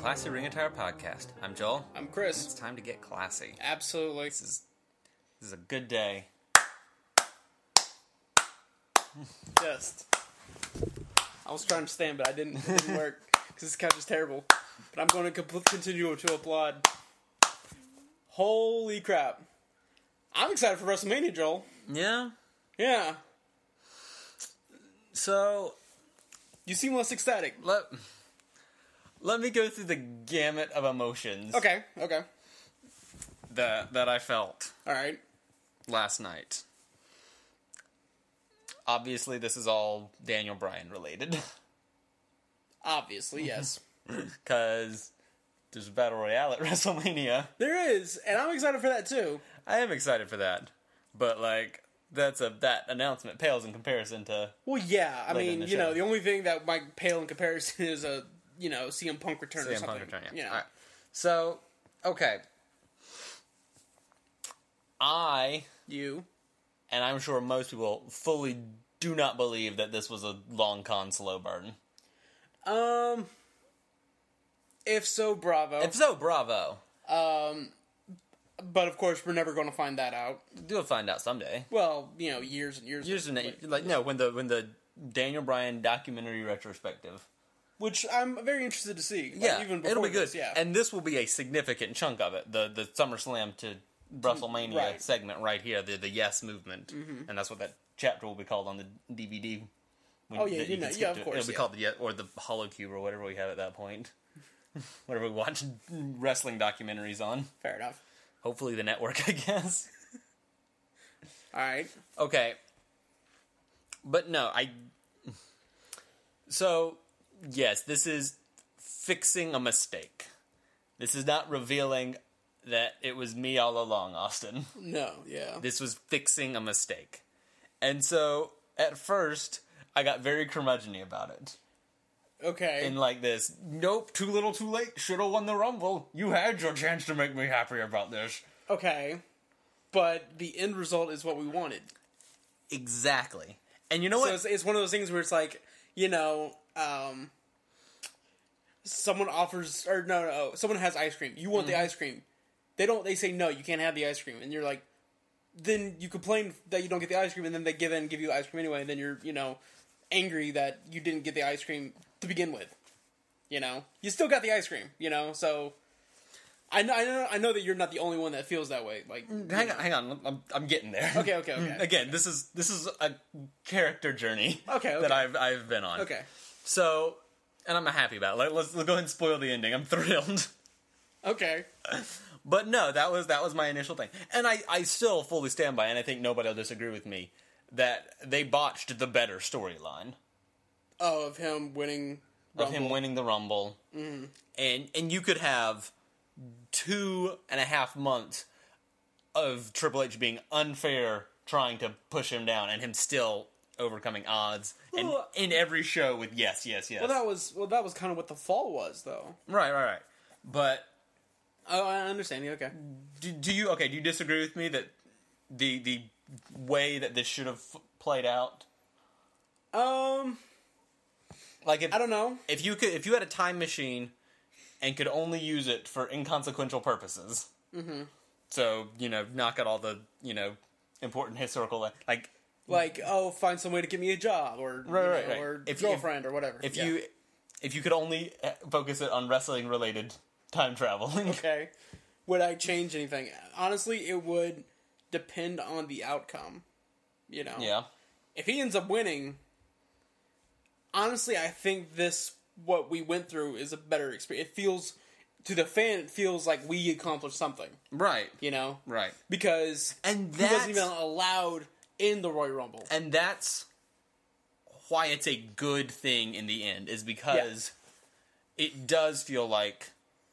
Classy Ring Attire Podcast. I'm Joel. I'm Chris. It's time to get classy. Absolutely. This is a good day. I was trying to stand, but it didn't work because this couch is terrible. But I'm going to continue to applaud. Holy crap! I'm excited for WrestleMania, Joel. Yeah? Yeah. So, You seem less ecstatic. let me go through the gamut of emotions Okay. that I felt All right. last night. Obviously, this is all Daniel Bryan related. Obviously, yes. Because there's a Battle Royale at WrestleMania. There is, and I'm excited for that too. I am excited for that. But, that announcement pales in comparison to... Well, yeah. I Later in mean, the show. the only thing that might pale in comparison is a, CM Punk return or CM something. Punk return, yeah. You know. All right. So, okay. And I'm sure most people fully do not believe that this was a long con slow burn. If so, bravo. If so, bravo. But of course, we're never going to find that out. We'll find out someday. Well, years and years. When the Daniel Bryan documentary retrospective. Which I'm very interested to see. Yeah, even before it'll be good. this, yeah. And this will be a significant chunk of it. The SummerSlam to WrestleMania Right. segment right here, the Yes movement. Mm-hmm. And that's what that chapter will be called on the DVD. Oh, yeah, that can skip yeah, of to. course, It'll be yeah. called the Hollow Cube or whatever we have at that point. Whatever we watch wrestling documentaries on. Fair enough. Hopefully the network, I guess. All right. Okay. But no, So, yes, this is fixing a mistake. This is not revealing that it was me all along, Austin. No, yeah. This was fixing a mistake. And so, at first, I got very curmudgeon-y about it. Okay. In this, nope, too little too late, should've won the Rumble. You had your chance to make me happy about this. Okay. But the end result is what we wanted. Exactly. And you know what? So it's one of those things where it's like, someone offers, or no, someone has ice cream. You want the ice cream. They say, no, you can't have the ice cream. And you're like, then you complain that you don't get the ice cream, and then they give you ice cream anyway, and then you're, angry that you didn't get the ice cream to begin with. You still got the ice cream, so I know that you're not the only one that feels that way. Hang on, I'm getting there. Okay. Again, this is a character journey. Okay. That I've been on. Okay. So, and I'm happy about it. Let's go ahead and spoil the ending. I'm thrilled. Okay. But no, that was my initial thing, and I still fully stand by, and I think nobody will disagree with me that they botched the better storyline. Oh, of him winning Rumble. Of him winning the Rumble. Mm-hmm. And you could have 2.5 months of Triple H being unfair trying to push him down and him still overcoming odds and in every show with yes. Well, that was kind of what the fall was, though. Right. But I understand. Okay. Do you disagree with me that the way that this should have played out? I don't know. If you had a time machine and could only use it for inconsequential purposes. Mm-hmm. So, knock out all the, important historical, find some way to get me a job, or right. or girlfriend, or whatever. If you could only focus it on wrestling related time traveling. Okay. Would I change anything? Honestly, it would depend on the outcome. Yeah. If he ends up winning, honestly, I think what we went through is a better experience. It feels, to the fan, it feels like we accomplished something. Right. Right. Because he wasn't even allowed in the Royal Rumble. And that's why it's a good thing in the end, is because it does feel like,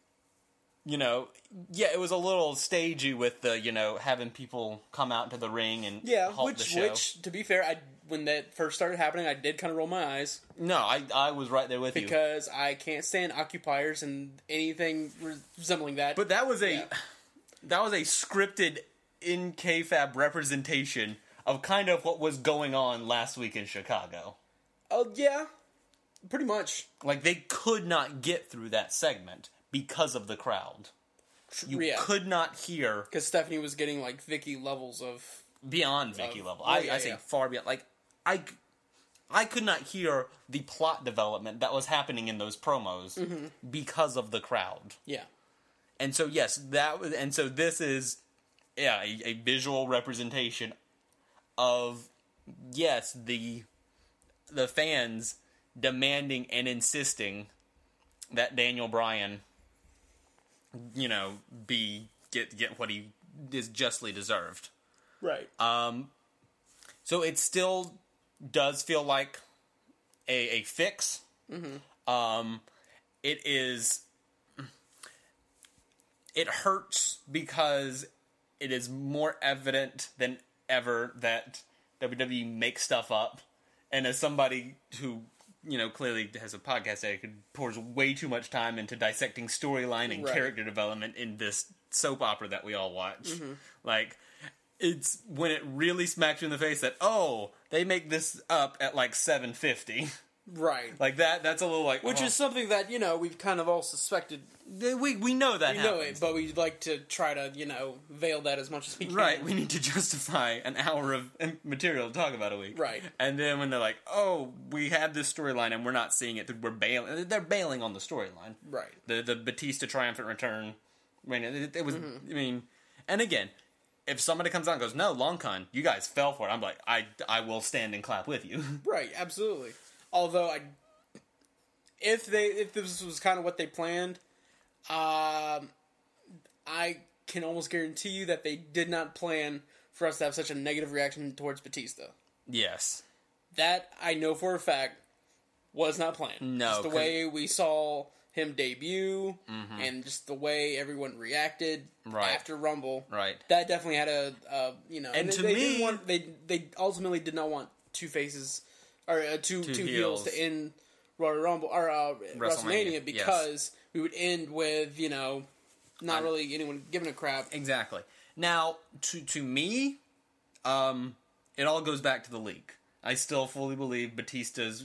it was a little stagey with the, having people come out to the ring and halt the show. Which, to be fair, when that first started happening, I did kind of roll my eyes. No, I was right there with you. Because I can't stand occupiers and anything resembling that. But that was a scripted in kayfabe representation of kind of what was going on last week in Chicago. Oh, yeah. Pretty much. They could not get through that segment because of the crowd. You could not hear... Because Stephanie was getting, like, Vicky levels of... Beyond Vicky level. I say far beyond. Like, I could not hear the plot development that was happening in those promos because of the crowd. Yeah. And so, yes, this is, a visual representation of, yes, the fans demanding and insisting that Daniel Bryan, get what he is justly deserved. Right. So it still does feel like a fix. Mm-hmm. It hurts because it is more evident than ever that WWE makes stuff up. And as somebody who, clearly has a podcast that pours way too much time into dissecting storyline and character development in this soap opera that we all watch. Mm-hmm. Like, it's when it really smacks you in the face that, they make this up at like 7:50. Right. Like that's a little like... Which is something that, we've kind of all suspected. We know that happens. We know it, but we like to try to, veil that as much as we can. Right, we need to justify an hour of material to talk about a week. Right. And then when they're like, we have this storyline and we're not seeing it, we're bailing. They're bailing on the storyline. Right. The Batista triumphant return. I mean, it was... Mm-hmm. And again... If somebody comes out and goes, no, Long Con, you guys fell for it, I'm like, I will stand and clap with you. Right, absolutely. Although, if this was kind of what they planned, I can almost guarantee you that they did not plan for us to have such a negative reaction towards Batista. Yes. That, I know for a fact, was not planned. No. Just the way we saw him debut, and just the way everyone reacted after Rumble. Right. That definitely had And to me... They ultimately did not want two faces, or two heels to end Royal Rumble, or WrestleMania, because we would end with, not really anyone giving a crap. Exactly. Now, to me, it all goes back to the leak. I still fully believe Batista's...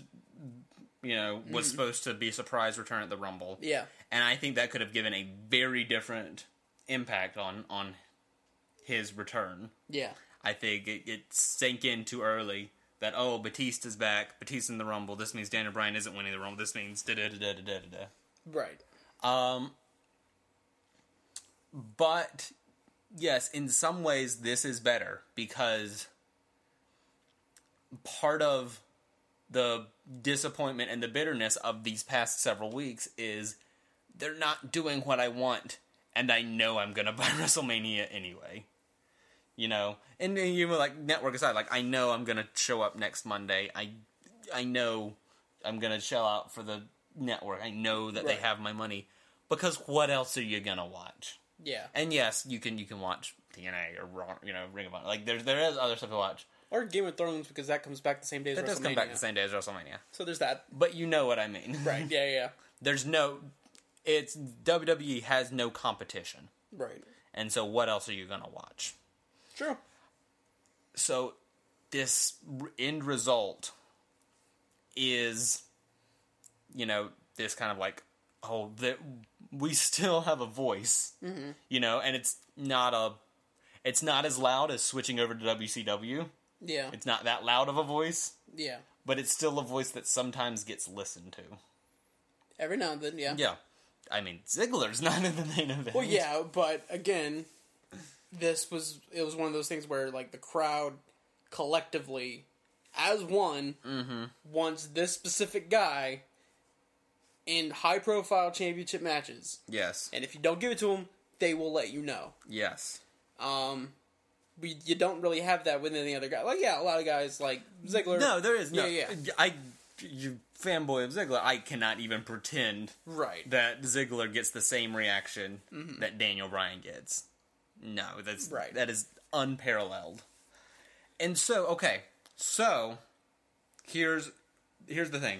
was supposed to be a surprise return at the Rumble. Yeah. And I think that could have given a very different impact on his return. Yeah. I think it sank in too early that, Batista's back, Batista in the Rumble, this means Daniel Bryan isn't winning the Rumble, this means da-da-da-da-da-da-da. Right. But, yes, in some ways this is better, because part of the disappointment and the bitterness of these past several weeks is they're not doing what I want, and I know I'm gonna buy WrestleMania anyway. And you were like, network aside, like, I know I'm gonna show up next Monday. I know I'm gonna shell out for the network. I know that they have my money, because what else are you gonna watch? Yeah. And yes, you can watch TNA or Raw, Ring of Honor. Like, there is other stuff to watch. Or Game of Thrones, because that comes back the same day as WrestleMania. That does come back the same day as WrestleMania. So there's that. But you know what I mean. Right, yeah. WWE has no competition. Right. And so what else are you going to watch? True. So this end result is, this kind of like, we still have a voice, and it's not as loud as switching over to WCW. Yeah. It's not that loud of a voice. Yeah. But it's still a voice that sometimes gets listened to. Every now and then, yeah. Yeah. I mean, Ziggler's not in the main event. Well, yeah, but again, it was one of those things where, like, the crowd collectively, as one, wants this specific guy in high-profile championship matches. Yes. And if you don't give it to him, they will let you know. Yes. You don't really have that with any other guy. Like, yeah, a lot of guys like Ziggler. No, there is no. Yeah. You fanboy of Ziggler, I cannot even pretend that Ziggler gets the same reaction that Daniel Bryan gets. No, that is unparalleled. And so, here's the thing.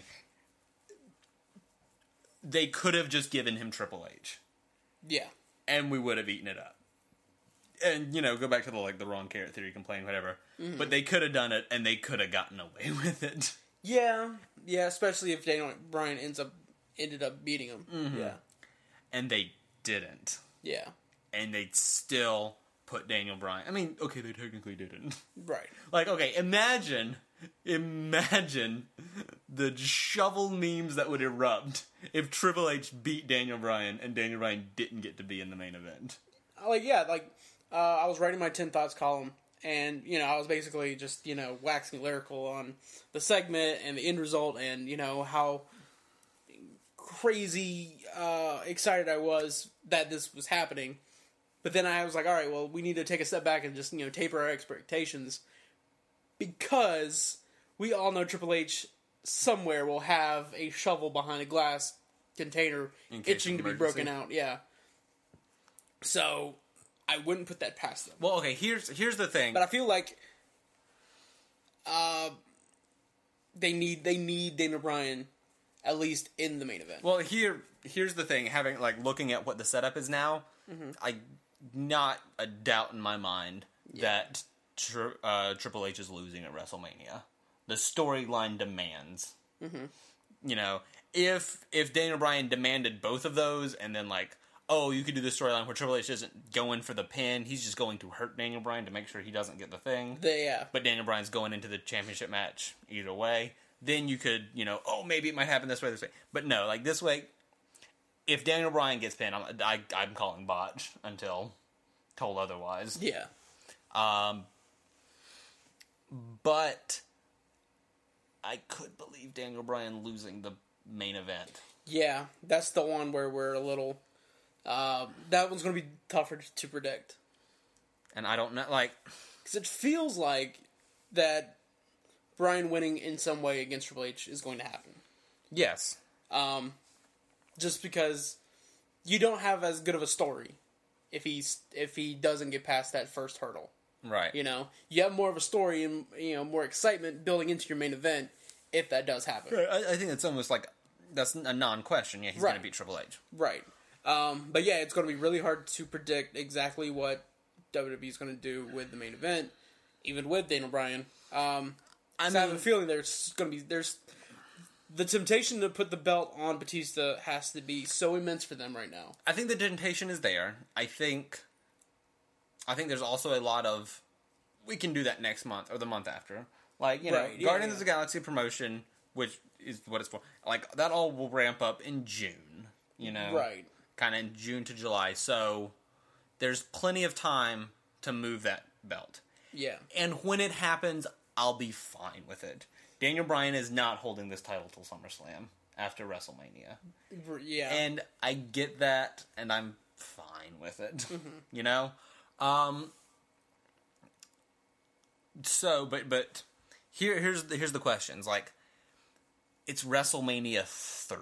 They could have just given him Triple H. Yeah. And we would have eaten it up. And, go back to the wrong carrot theory, complain, whatever. Mm-hmm. But they could have done it, and they could have gotten away with it. Yeah, especially if Daniel Bryan ended up beating him. Mm-hmm. Yeah. and they didn't. Yeah. And they still put Daniel Bryan. I mean, okay, they technically didn't. Right. Like, okay, imagine the shovel memes that would erupt if Triple H beat Daniel Bryan and Daniel Bryan didn't get to be in the main event. I was writing my 10 Thoughts column, and, I was basically just, waxing lyrical on the segment and the end result and, how crazy excited I was that this was happening. But then I was like, all right, well, we need to take a step back and just, taper our expectations. Because we all know Triple H somewhere will have a shovel behind a glass container itching to be broken out. Yeah. So, I wouldn't put that past them. Well, okay, here's the thing. But I feel like they need Daniel Bryan at least in the main event. Well, here's the thing. Looking at what the setup is now, not a doubt in my mind that Triple H is losing at WrestleMania. The storyline demands. If Daniel Bryan demanded both of those, and then you could do the storyline where Triple H isn't going for the pin, he's just going to hurt Daniel Bryan to make sure he doesn't get the thing. But Daniel Bryan's going into the championship match either way. Then you could, maybe it might happen this way. But no, this way, if Daniel Bryan gets pinned, I'm calling botch until told otherwise. Yeah. But I could believe Daniel Bryan losing the main event. Yeah, that's the one where we're a little... that one's going to be tougher to predict. And I don't know, because it feels like that Bryan winning in some way against Triple H is going to happen. Yes. Just because you don't have as good of a story if he doesn't get past that first hurdle. Right. You have more of a story and, more excitement building into your main event if that does happen. Right. I think it's almost that's a non-question. Yeah, he's going to beat Triple H. Right. But yeah, it's going to be really hard to predict exactly what WWE is going to do with the main event, even with Daniel Bryan. I have a feeling there's the temptation to put the belt on Batista has to be so immense for them right now. I think the temptation is there. I think there's also a lot of, we can do that next month or the month after. Guardians of the Galaxy promotion, which is what it's for. That all will ramp up in June, Right. Kind of in June to July. So there's plenty of time to move that belt. Yeah. And when it happens, I'll be fine with it. Daniel Bryan is not holding this title till SummerSlam after WrestleMania. Yeah. And I get that, and I'm fine with it. So, but here's the questions. It's WrestleMania 30.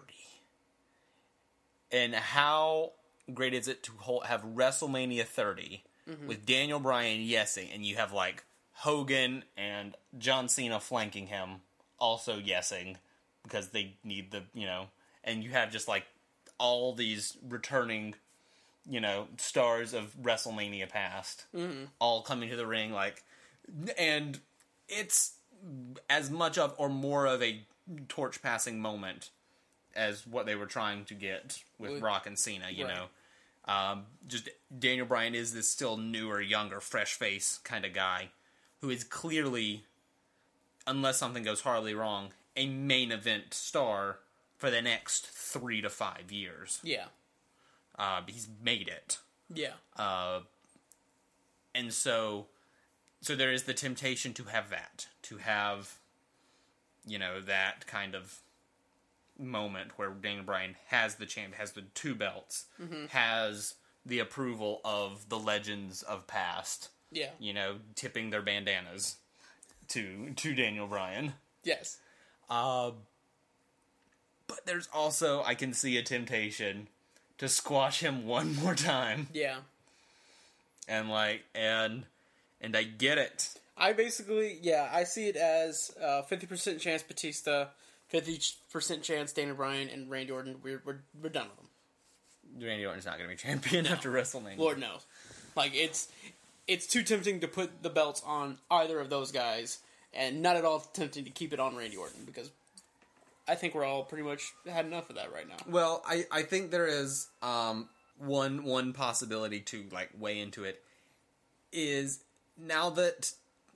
And how great is it to have WrestleMania 30 with Daniel Bryan yesing, and you have Hogan and John Cena flanking him, also yesing, because they need and you have just all these returning, stars of WrestleMania past, all coming to the ring, and it's as much of or more of a torch passing moment as what they were trying to get with Rock and Cena, know. Just Daniel Bryan is this still newer, younger, fresh face kind of guy who is clearly, unless something goes horribly wrong, a main event star for the next 3 to 5 years. Yeah. He's made it. Yeah. And so there is the temptation to have that. To have, that kind of moment where Daniel Bryan has the champ, has the 2 belts, has the approval of the legends of past. Yeah. Tipping their bandanas to Daniel Bryan. Yes. But there's also, I can see a temptation to squash him one more time. Yeah. And and I get it. I see it as 50% chance Batista, 50% chance Daniel Bryan, and Randy Orton. We're done with them. Randy Orton's not going to be champion after WrestleMania. Lord knows. It's too tempting to put the belts on either of those guys, and not at all tempting to keep it on Randy Orton, because I think we're all pretty much had enough of that right now. Well, I think there is one possibility to like weigh into it is now that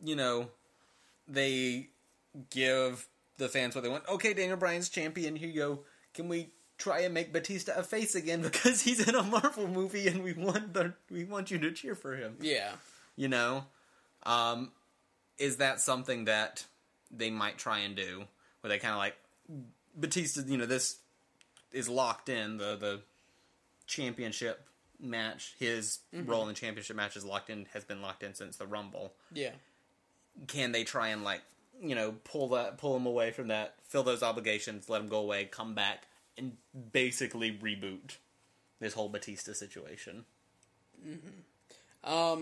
they give the fans what they want. Okay, Daniel Bryan's champion. Here you go. Can we try and make Batista a face again because he's in a Marvel movie and we want you to cheer for him? Yeah. Is that something that they might try and do where they kind of like Batista? This is locked in the championship match. His role in the championship match is locked in. Has been locked in since the Rumble. Yeah. Can they try and pull him away from that, fill those obligations, let him go away, come back, and basically reboot this whole Batista situation? Mm-hmm.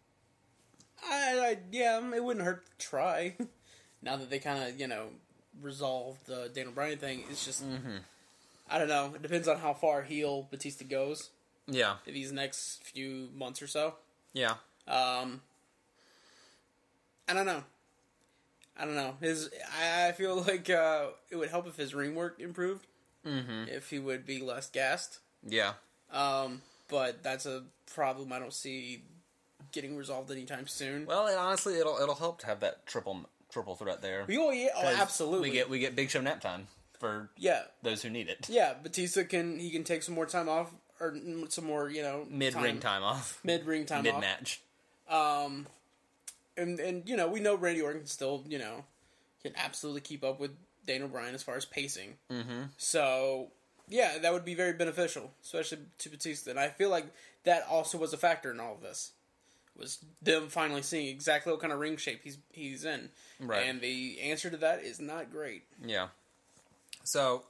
It wouldn't hurt to try. Now that they kind of, resolved the Daniel Bryan thing, it's just, I don't know. It depends on how far heel Batista goes. Yeah. These next few months or so. Yeah. I don't know. I feel like it would help if his ring work improved. Mm-hmm. If he would be less gassed. Yeah. But that's a problem I don't see getting resolved anytime soon. Well, and honestly, it'll help to have that triple threat there. Absolutely. We get Big Show nap time for those who need it. Yeah, Batista can take some more time off or some more mid-ring time off, mid-ring time off, mid-match. And we know Randy Orton can still can absolutely keep up with Daniel Bryan as far as pacing. Mm-hmm. So yeah, that would be very beneficial, especially to Batista. And I feel like that also was a factor in all of this. Was them finally seeing exactly what kind of ring shape he's in. Right. And the answer to that is not great. Yeah. So,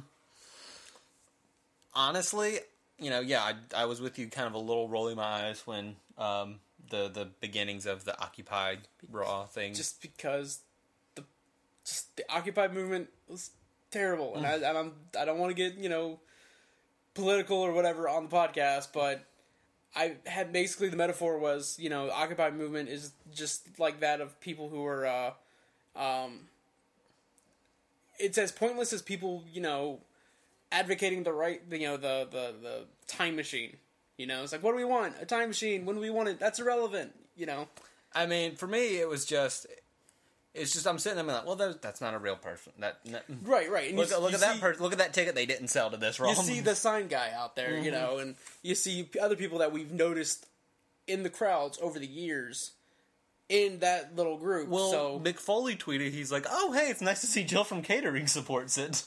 honestly, I was with you kind of a little rolling my eyes when the beginnings of the Occupy Raw thing. Just because the Occupy movement was terrible. And I don't want to get, political or whatever on the podcast, but I had basically the metaphor was, Occupy movement is just like that of people who are, it's as pointless as people, advocating the right, the time machine. It's like, what do we want? A time machine. When do we want it? That's irrelevant, I mean, for me, it's just, I'm sitting there like, well, that's not a real person. Right. And look at that person. Look at that ticket they didn't sell to this Raw. You see the sign guy out there, and you see other people that we've noticed in the crowds over the years in that little group. Well, so Mick Foley tweeted, he's like, oh, hey, it's nice to see Jill from Catering supports it.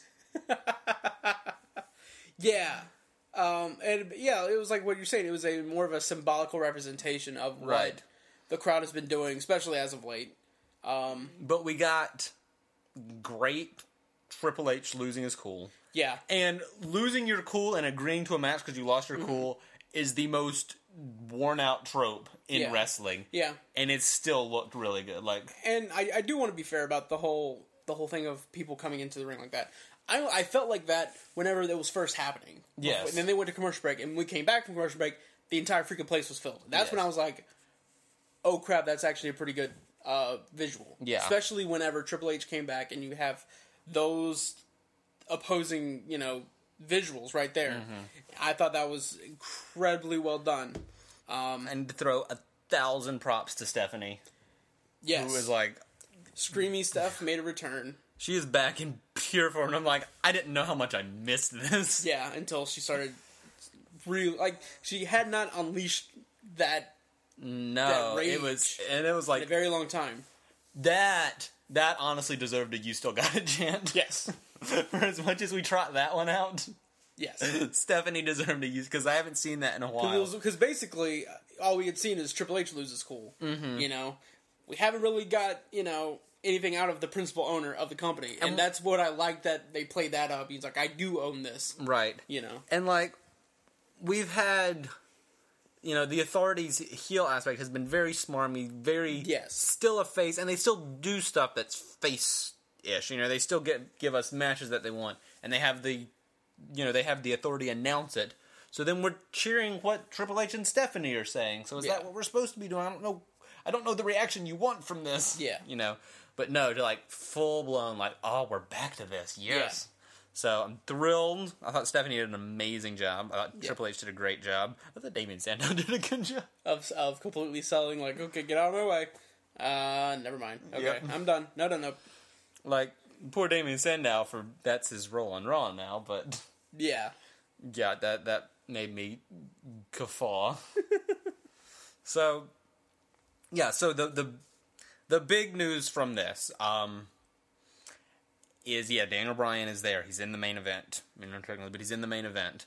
Yeah. It was like what you're saying. It was more of a symbolical representation of what the crowd has been doing, especially as of late. But we got great Triple H losing his cool. Yeah. And losing your cool and agreeing to a match because you lost your cool is the most worn out trope in wrestling. Yeah. And it still looked really good. And I do want to be fair about the whole thing of people coming into the ring like that. I felt like that whenever that was first happening. Yes. And then they went to commercial break, and when we came back from commercial break, the entire freaking place was filled. That's when I was like, oh crap, that's actually a pretty good visual. Yeah. Especially whenever Triple H came back and you have those opposing, visuals right there. Mm-hmm. I thought that was incredibly well done. And to throw 1,000 props to Stephanie. Yes. Who was like... Screamy Steph made a return. She is back in pure form. And I'm like, I didn't know how much I missed this. Yeah, until she started... she had not unleashed that... No, it was like... in a very long time. That honestly deserved a "You Still Got It" chant. Yes. For as much as we trot that one out. Yes. Stephanie deserved to use, because I haven't seen that in a while. Because basically, all we had seen is Triple H lose his cool. Mm-hmm. We haven't really got, anything out of the principal owner of the company. And that's what I like, that they played that up. He's like, I do own this. Right. And we've had... the Authority's heel aspect has been very smarmy, very still a face, and they still do stuff that's face-ish. They still give us matches that they want, and they have the Authority announce it. So then we're cheering what Triple H and Stephanie are saying. So is that what we're supposed to be doing? I don't know. I don't know the reaction you want from this. Yeah. You know? But no, to like full blown, like, oh, we're back to this. Yes. Yeah. So I'm thrilled. I thought Stephanie did an amazing job. I thought Triple H did a great job. I thought Damien Sandow did a good job. Of completely selling, like, okay, get out of my way. Never mind. Okay, I'm done. No. Like, poor Damien Sandow that's his role on Raw now, but... Yeah. Yeah, that made me guffaw. So, yeah, so the big news from this, is, Daniel Bryan is there. He's in the main event. I mean, not technically, but he's in the main event.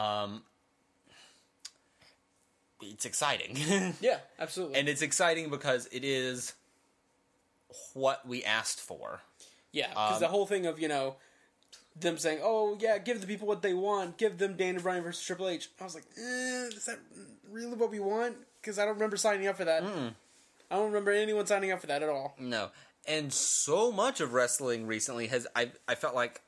It's exciting. Yeah, absolutely. And it's exciting because it is what we asked for. Yeah, because the whole thing of, them saying, oh, yeah, give the people what they want. Give them Daniel Bryan versus Triple H. I was like, is that really what we want? Because I don't remember signing up for that. I don't remember anyone signing up for that at all. No. And so much of wrestling recently has I felt like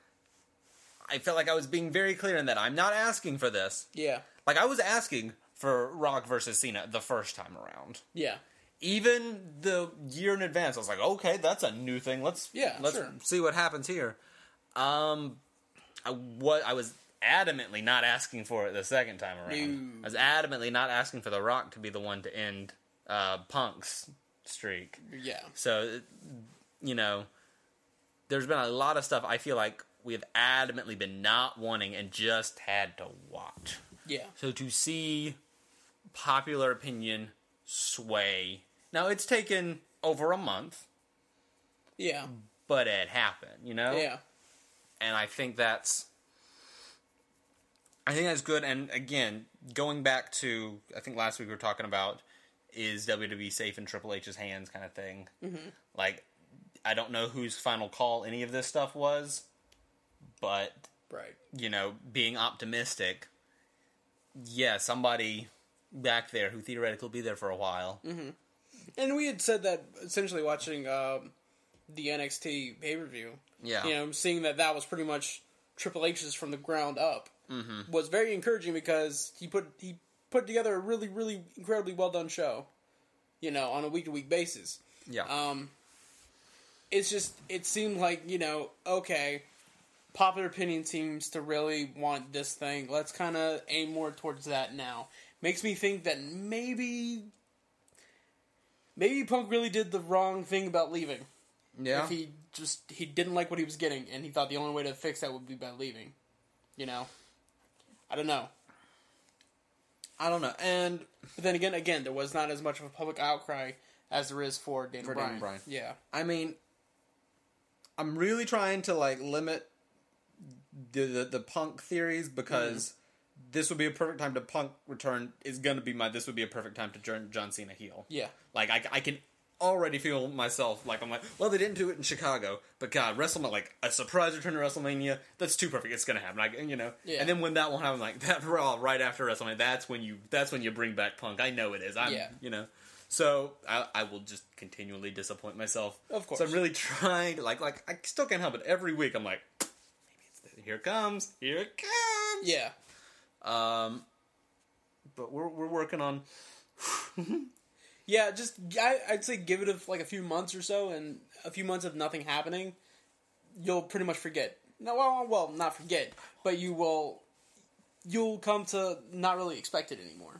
I was being very clear in that I'm not asking for this. Yeah. Like, I was asking for Rock versus Cena the first time around. Yeah. Even the year in advance, I was like, okay, that's a new thing. Let's see what happens here. I was adamantly not asking for it the second time around. I was adamantly not asking for The Rock to be the one to end Punk's streak. Yeah. So, there's been a lot of stuff I feel like we have adamantly been not wanting and just had to watch. Yeah. So to see popular opinion sway. Now, it's taken over a month. Yeah. But it happened, Yeah. And I think that's good. And again, going back to, I think last week we were talking about, is WWE safe in Triple H's hands kind of thing. Mm-hmm. Like, I don't know whose final call any of this stuff was, but, being optimistic, somebody back there who theoretically will be there for a while. Mm-hmm. And we had said that essentially watching the NXT pay-per-view, seeing that was pretty much Triple H's from the ground up, was very encouraging because he put together a really, really incredibly well done show, on a week-to-week basis. Yeah. It's just, it seemed like, okay, popular opinion seems to really want this thing. Let's kind of aim more towards that now. Makes me think that maybe Punk really did the wrong thing about leaving. Yeah. If he didn't like what he was getting, and he thought the only way to fix that would be by leaving. I don't know. And but then again, there was not as much of a public outcry as there is for Daniel Bryan. Yeah. I mean, I'm really trying to limit the Punk theories because this would be a perfect time to Punk return is going to be this would be a perfect time to turn John Cena heel. Yeah. Like, I can already feel myself, I'm like, well, they didn't do it in Chicago, but God, WrestleMania, a surprise return to WrestleMania, that's too perfect, it's gonna happen, Yeah. And then when that won't happen, that Raw, right after WrestleMania, that's when you bring back Punk, I know it is, So, I will just continually disappoint myself. Of course. So I'm really trying to, I still can't help it, every week I'm like, maybe here it comes. Yeah. But we're working on... Yeah, I'd say give it a few months or so, and a few months of nothing happening, you'll pretty much forget. No, well, not forget, but you'll come to not really expect it anymore.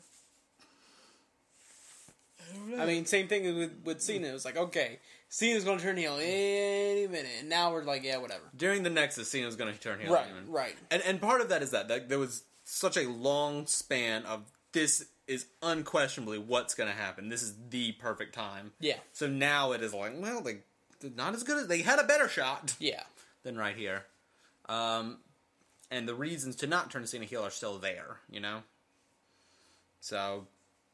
I mean, same thing with Cena. It was like, okay, Cena's going to turn heel any minute, and now we're like, yeah, whatever. During the Nexus, Cena's going to turn heel. Right. And part of that is that there was such a long span of this is unquestionably what's going to happen. This is the perfect time. Yeah. So now it is they're not as good as... They had a better shot. Yeah. Than right here. And the reasons to not turn Cena heel are still there, So,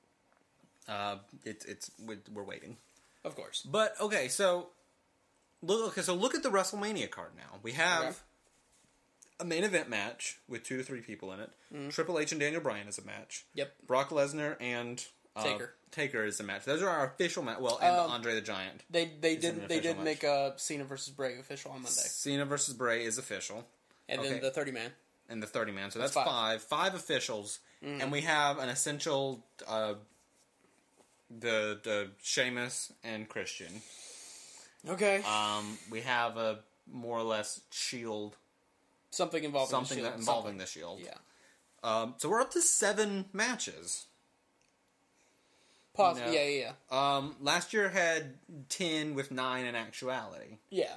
we're waiting. Of course. But, okay, so look at the WrestleMania card now. We have a main event match with 2 to 3 people in it. Mm-hmm. Triple H and Daniel Bryan is a match. Yep. Brock Lesnar and Taker is a match. Those are our official match. Well, and Andre the Giant. They did make a Cena versus Bray official on Monday. Cena versus Bray is official. And then the 30-man. And the 30-man. So that's 5. 5 officials. Mm-hmm. And we have an essential the Sheamus and Christian. Okay. We have a more or less Shield. Something involving the Shield. Involving the Shield. Yeah. So we're up to 7 matches. Possibly, yeah. Last year had 10 with 9 in actuality. Yeah.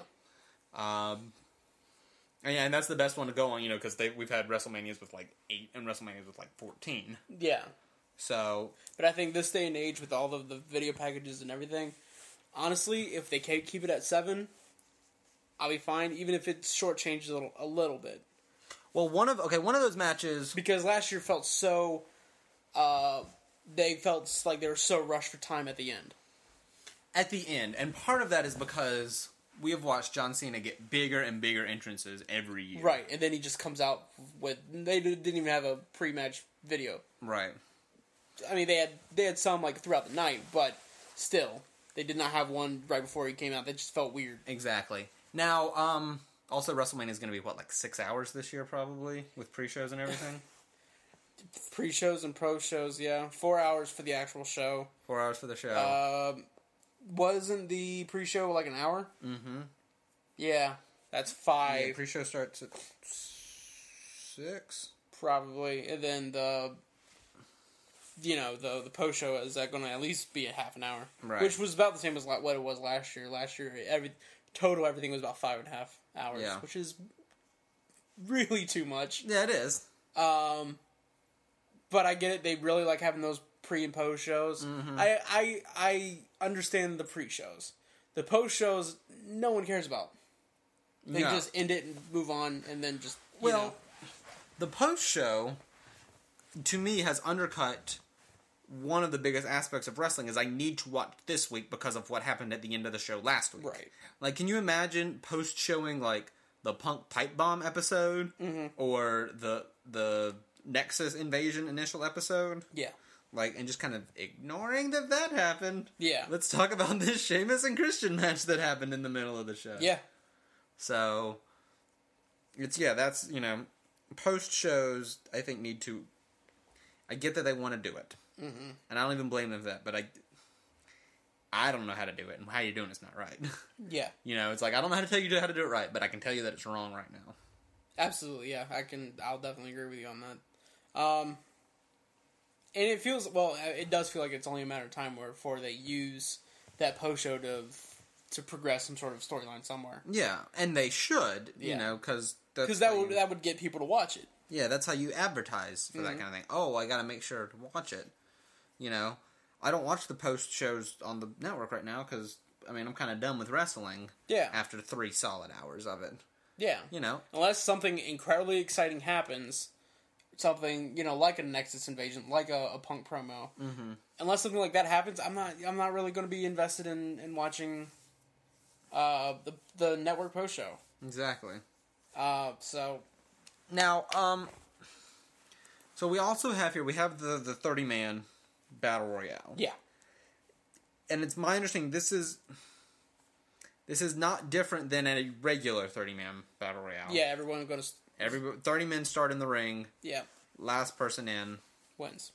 And that's the best one to go on, because we've had WrestleManias with 8 and WrestleManias with 14. Yeah. So, but I think this day and age with all of the video packages and everything, honestly, if they can't keep it at 7, I'll be fine, even if it shortchanges a little bit. Well, one of those matches, because last year felt so, they felt like they were so rushed for time at the end. At the end, and part of that is because we have watched John Cena get bigger and bigger entrances every year. Right, and then he just comes out with, they didn't even have a pre-match video. Right. I mean, they had some throughout the night, but still, they did not have one right before he came out. That just felt weird. Exactly. Now, also WrestleMania is going to be 6 hours this year probably with pre-shows and everything. Pre-shows and pro-shows, yeah. 4 hours for the actual show. 4 hours for the show. Wasn't the pre-show an hour? Mm-hmm. Yeah, that's 5. Yeah, pre-show starts at 6. Probably, and then the post-show is going to at least be a half an hour, right? Which was about the same as what it was last year. Last year, everything was about 5.5 hours, yeah. Which is really too much. Yeah, it is. But I get it. They really like having those pre and post shows. Mm-hmm. I understand the pre shows. The post shows, no one cares about. They just end it and move on, and then just the post show to me has undercut one of the biggest aspects of wrestling. Is I need to watch this week because of what happened at the end of the show last week. Right. Can you imagine post showing the Punk Pipe Bomb episode or the Nexus Invasion initial episode? Yeah. And just kind of ignoring that happened. Yeah. Let's talk about this Sheamus and Christian match that happened in the middle of the show. Yeah. So, that's, post shows, I think, need to. I get that they want to do it. Mm-hmm. And I don't even blame them for that, but I don't know how to do it, and how you're doing it's not right. Yeah. It's I don't know how to tell you how to do it right, but I can tell you that it's wrong right now. Absolutely, yeah. I'll definitely agree with you on that. And it feels, it does feel like it's only a matter of time before they use that post-show to progress some sort of storyline somewhere. Yeah, and they should, because that would get people to watch it. Yeah, that's how you advertise for that kind of thing. Oh, I gotta make sure to watch it. I don't watch the post shows on the network right now because, I'm kind of done with wrestling. Yeah. After 3 solid hours of it. Yeah. Unless something incredibly exciting happens, something, like a Nexus Invasion, like a Punk promo. Mm-hmm. Unless something like that happens, I'm not really going to be invested in watching the network post show. Exactly. So now, so we also have here, we have the 30-man Battle Royale. Yeah. And it's my understanding this is not different than a regular 30-man Battle Royale. Yeah, everyone going to... 30 men start in the ring. Yeah. Last person in... Wins.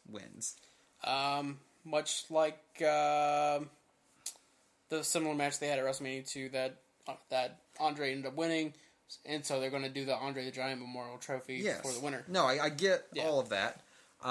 Much like the similar match they had at WrestleMania 2 that Andre ended up winning, and so they're going to do the Andre the Giant Memorial Trophy for the winner. No, I get all of that.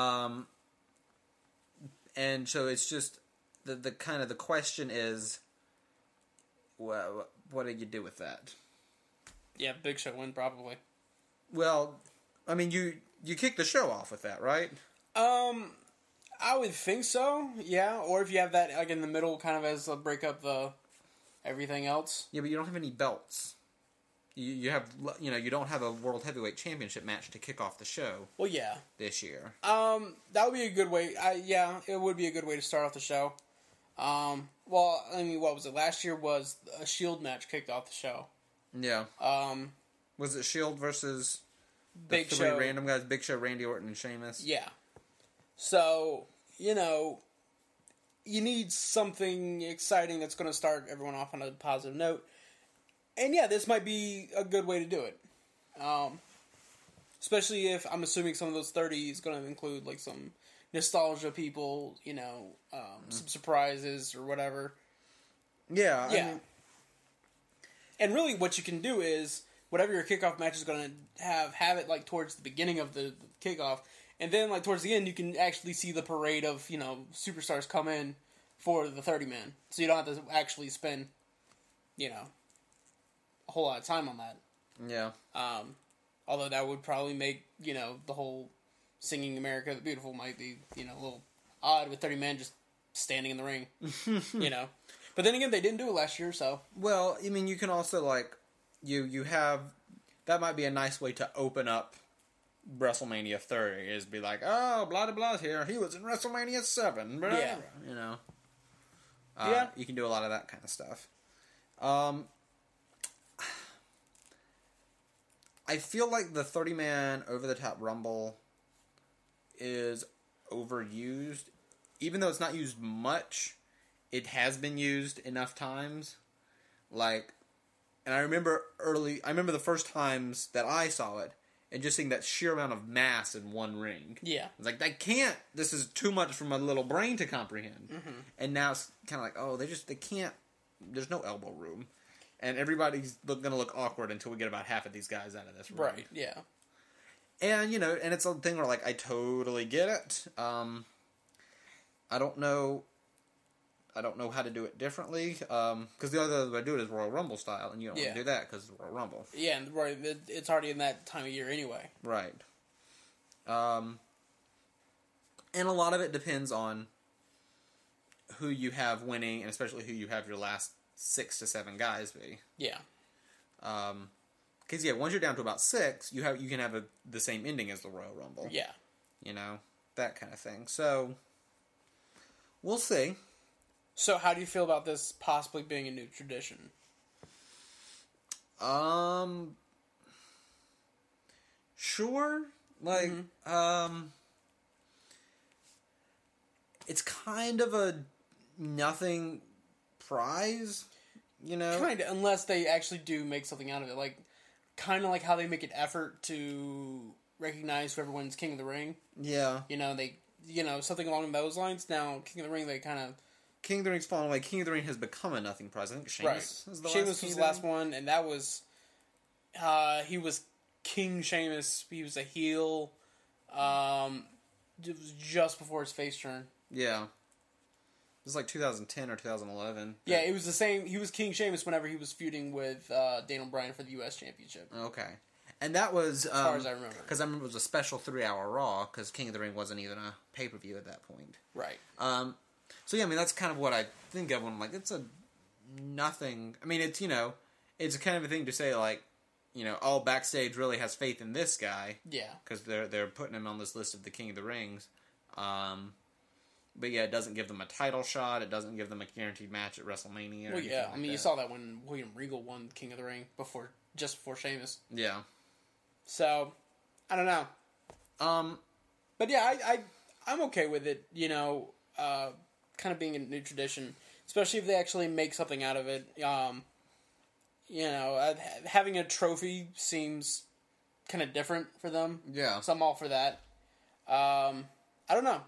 And so it's just the kind of the question is, what do you do with that? Yeah, Big Show win probably. Well, you kick the show off with that, right? I would think so. Yeah, or if you have that in the middle, kind of as a break up the everything else. Yeah, but you don't have any belts. You have, you don't have a World Heavyweight Championship match to kick off the show. Well, yeah. This year. That would be a good way. It would be a good way to start off the show. What was it? Last year was a Shield match kicked off the show. Yeah. Was it Shield versus Big three Show random guys? Big Show, Randy Orton, and Sheamus. Yeah. So you need something exciting that's going to start everyone off on a positive note. And yeah, this might be a good way to do it. Especially if I'm assuming some of those 30 is going to include some nostalgia people, some surprises or whatever. Yeah. Yeah. And really what you can do is, whatever your kickoff match is going to have it, like, towards the beginning of the kickoff, and then, like, towards the end, you can actually see the parade of, superstars come in for the 30-man. So you don't have to actually spend, a whole lot of time on that. Yeah. Although that would probably make, the whole Singing America the Beautiful might be, a little odd with 30 men just standing in the ring, But then again, they didn't do it last year, so. Well, I mean, you can also, like, you have, that might be a nice way to open up WrestleMania 30, is be like, oh, blah, blah, blah, here, he was in WrestleMania 7, blah, yeah. Yeah. You can do a lot of that kind of stuff. I feel like the 30-man over-the-top Rumble is overused. Even though it's not used much, it has been used enough times. Like, and I remember the first times that I saw it, and just seeing that sheer amount of mass in one ring. Yeah. It's like, this is too much for my little brain to comprehend. Mm-hmm. And now it's kind of like, oh, they can't, there's no elbow room. And everybody's going to look awkward until we get about half of these guys out of this ring. Right, yeah. And, and it's a thing where, like, I totally get it. I don't know how to do it differently, because the other way to do it is Royal Rumble style, and you don't want to do that because it's Royal Rumble. Yeah, and it's already in that time of year anyway. Right. And a lot of it depends on who you have winning, and especially who you have your last 6 to 7 guys be. Yeah. Because, once you're down to about 6, you can have the same ending as the Royal Rumble. Yeah. That kind of thing. So, we'll see. So, how do you feel about this possibly being a new tradition? Sure. Like, it's kind of a nothing prize, Kind of, unless they actually do make something out of it. Like, kind of like how they make an effort to recognize whoever wins King of the Ring. Yeah. Something along those lines. Now, King of the Ring, they kind of... King of the Ring's fallen away. King of the Ring has become a nothing prize. I think Sheamus was the Sheamus was the last one, and that was... he was King Sheamus. He was a heel. It was just before his face turn. Yeah. It was like 2010 or 2011. Yeah, it was the same. He was King Sheamus whenever he was feuding with Daniel Bryan for the U.S. Championship. Okay. And that was... as far as I remember. Because I remember it was a special 3-hour Raw, because King of the Ring wasn't even a pay-per-view at that point. Right. So, yeah, I mean, that's kind of what I think of when I'm like, it's a nothing... I mean, it's, it's kind of a thing to say, like, all Backstage really has faith in this guy. Yeah. Because they're putting him on this list of the King of the Rings. But, yeah, it doesn't give them a title shot. It doesn't give them a guaranteed match at WrestleMania. Well, yeah. Like you saw that when William Regal won King of the Ring just before Sheamus. Yeah. So, I don't know. But, yeah, I'm okay with it, kind of being a new tradition, especially if they actually make something out of it. Having a trophy seems kind of different for them. Yeah. So I'm all for that. I don't know.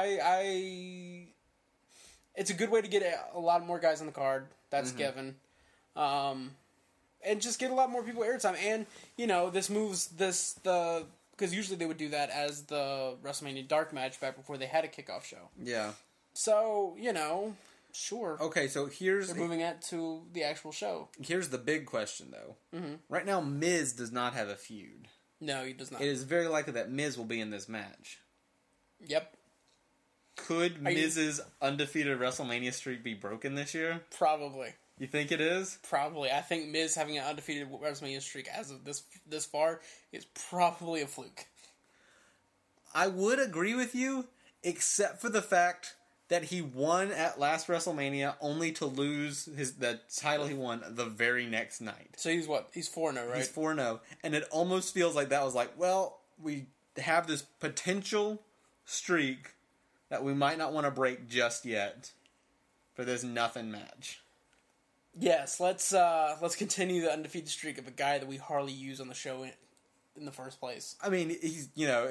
It's a good way to get a lot more guys on the card. That's given. And just get a lot more people airtime. And, this moves because usually they would do that as the WrestleMania Dark match back before they had a kickoff show. Yeah. So, sure. Okay, so They're moving it to the actual show. Here's the big question, though. Mm-hmm. Right now, Miz does not have a feud. No, he does not. It is very likely that Miz will be in this match. Yep. Could Miz's undefeated WrestleMania streak be broken this year? Probably. You think it is? Probably. I think Miz having an undefeated WrestleMania streak as of this far is probably a fluke. I would agree with you, except for the fact that he won at last WrestleMania only to lose the title he won the very next night. So he's what? He's 4-0, right? He's 4-0. And it almost feels like that was like, well, we have this potential streak that we might not want to break just yet for this nothing match. Yes, let's continue the undefeated streak of a guy that we hardly use on the show in the first place. I mean, he's his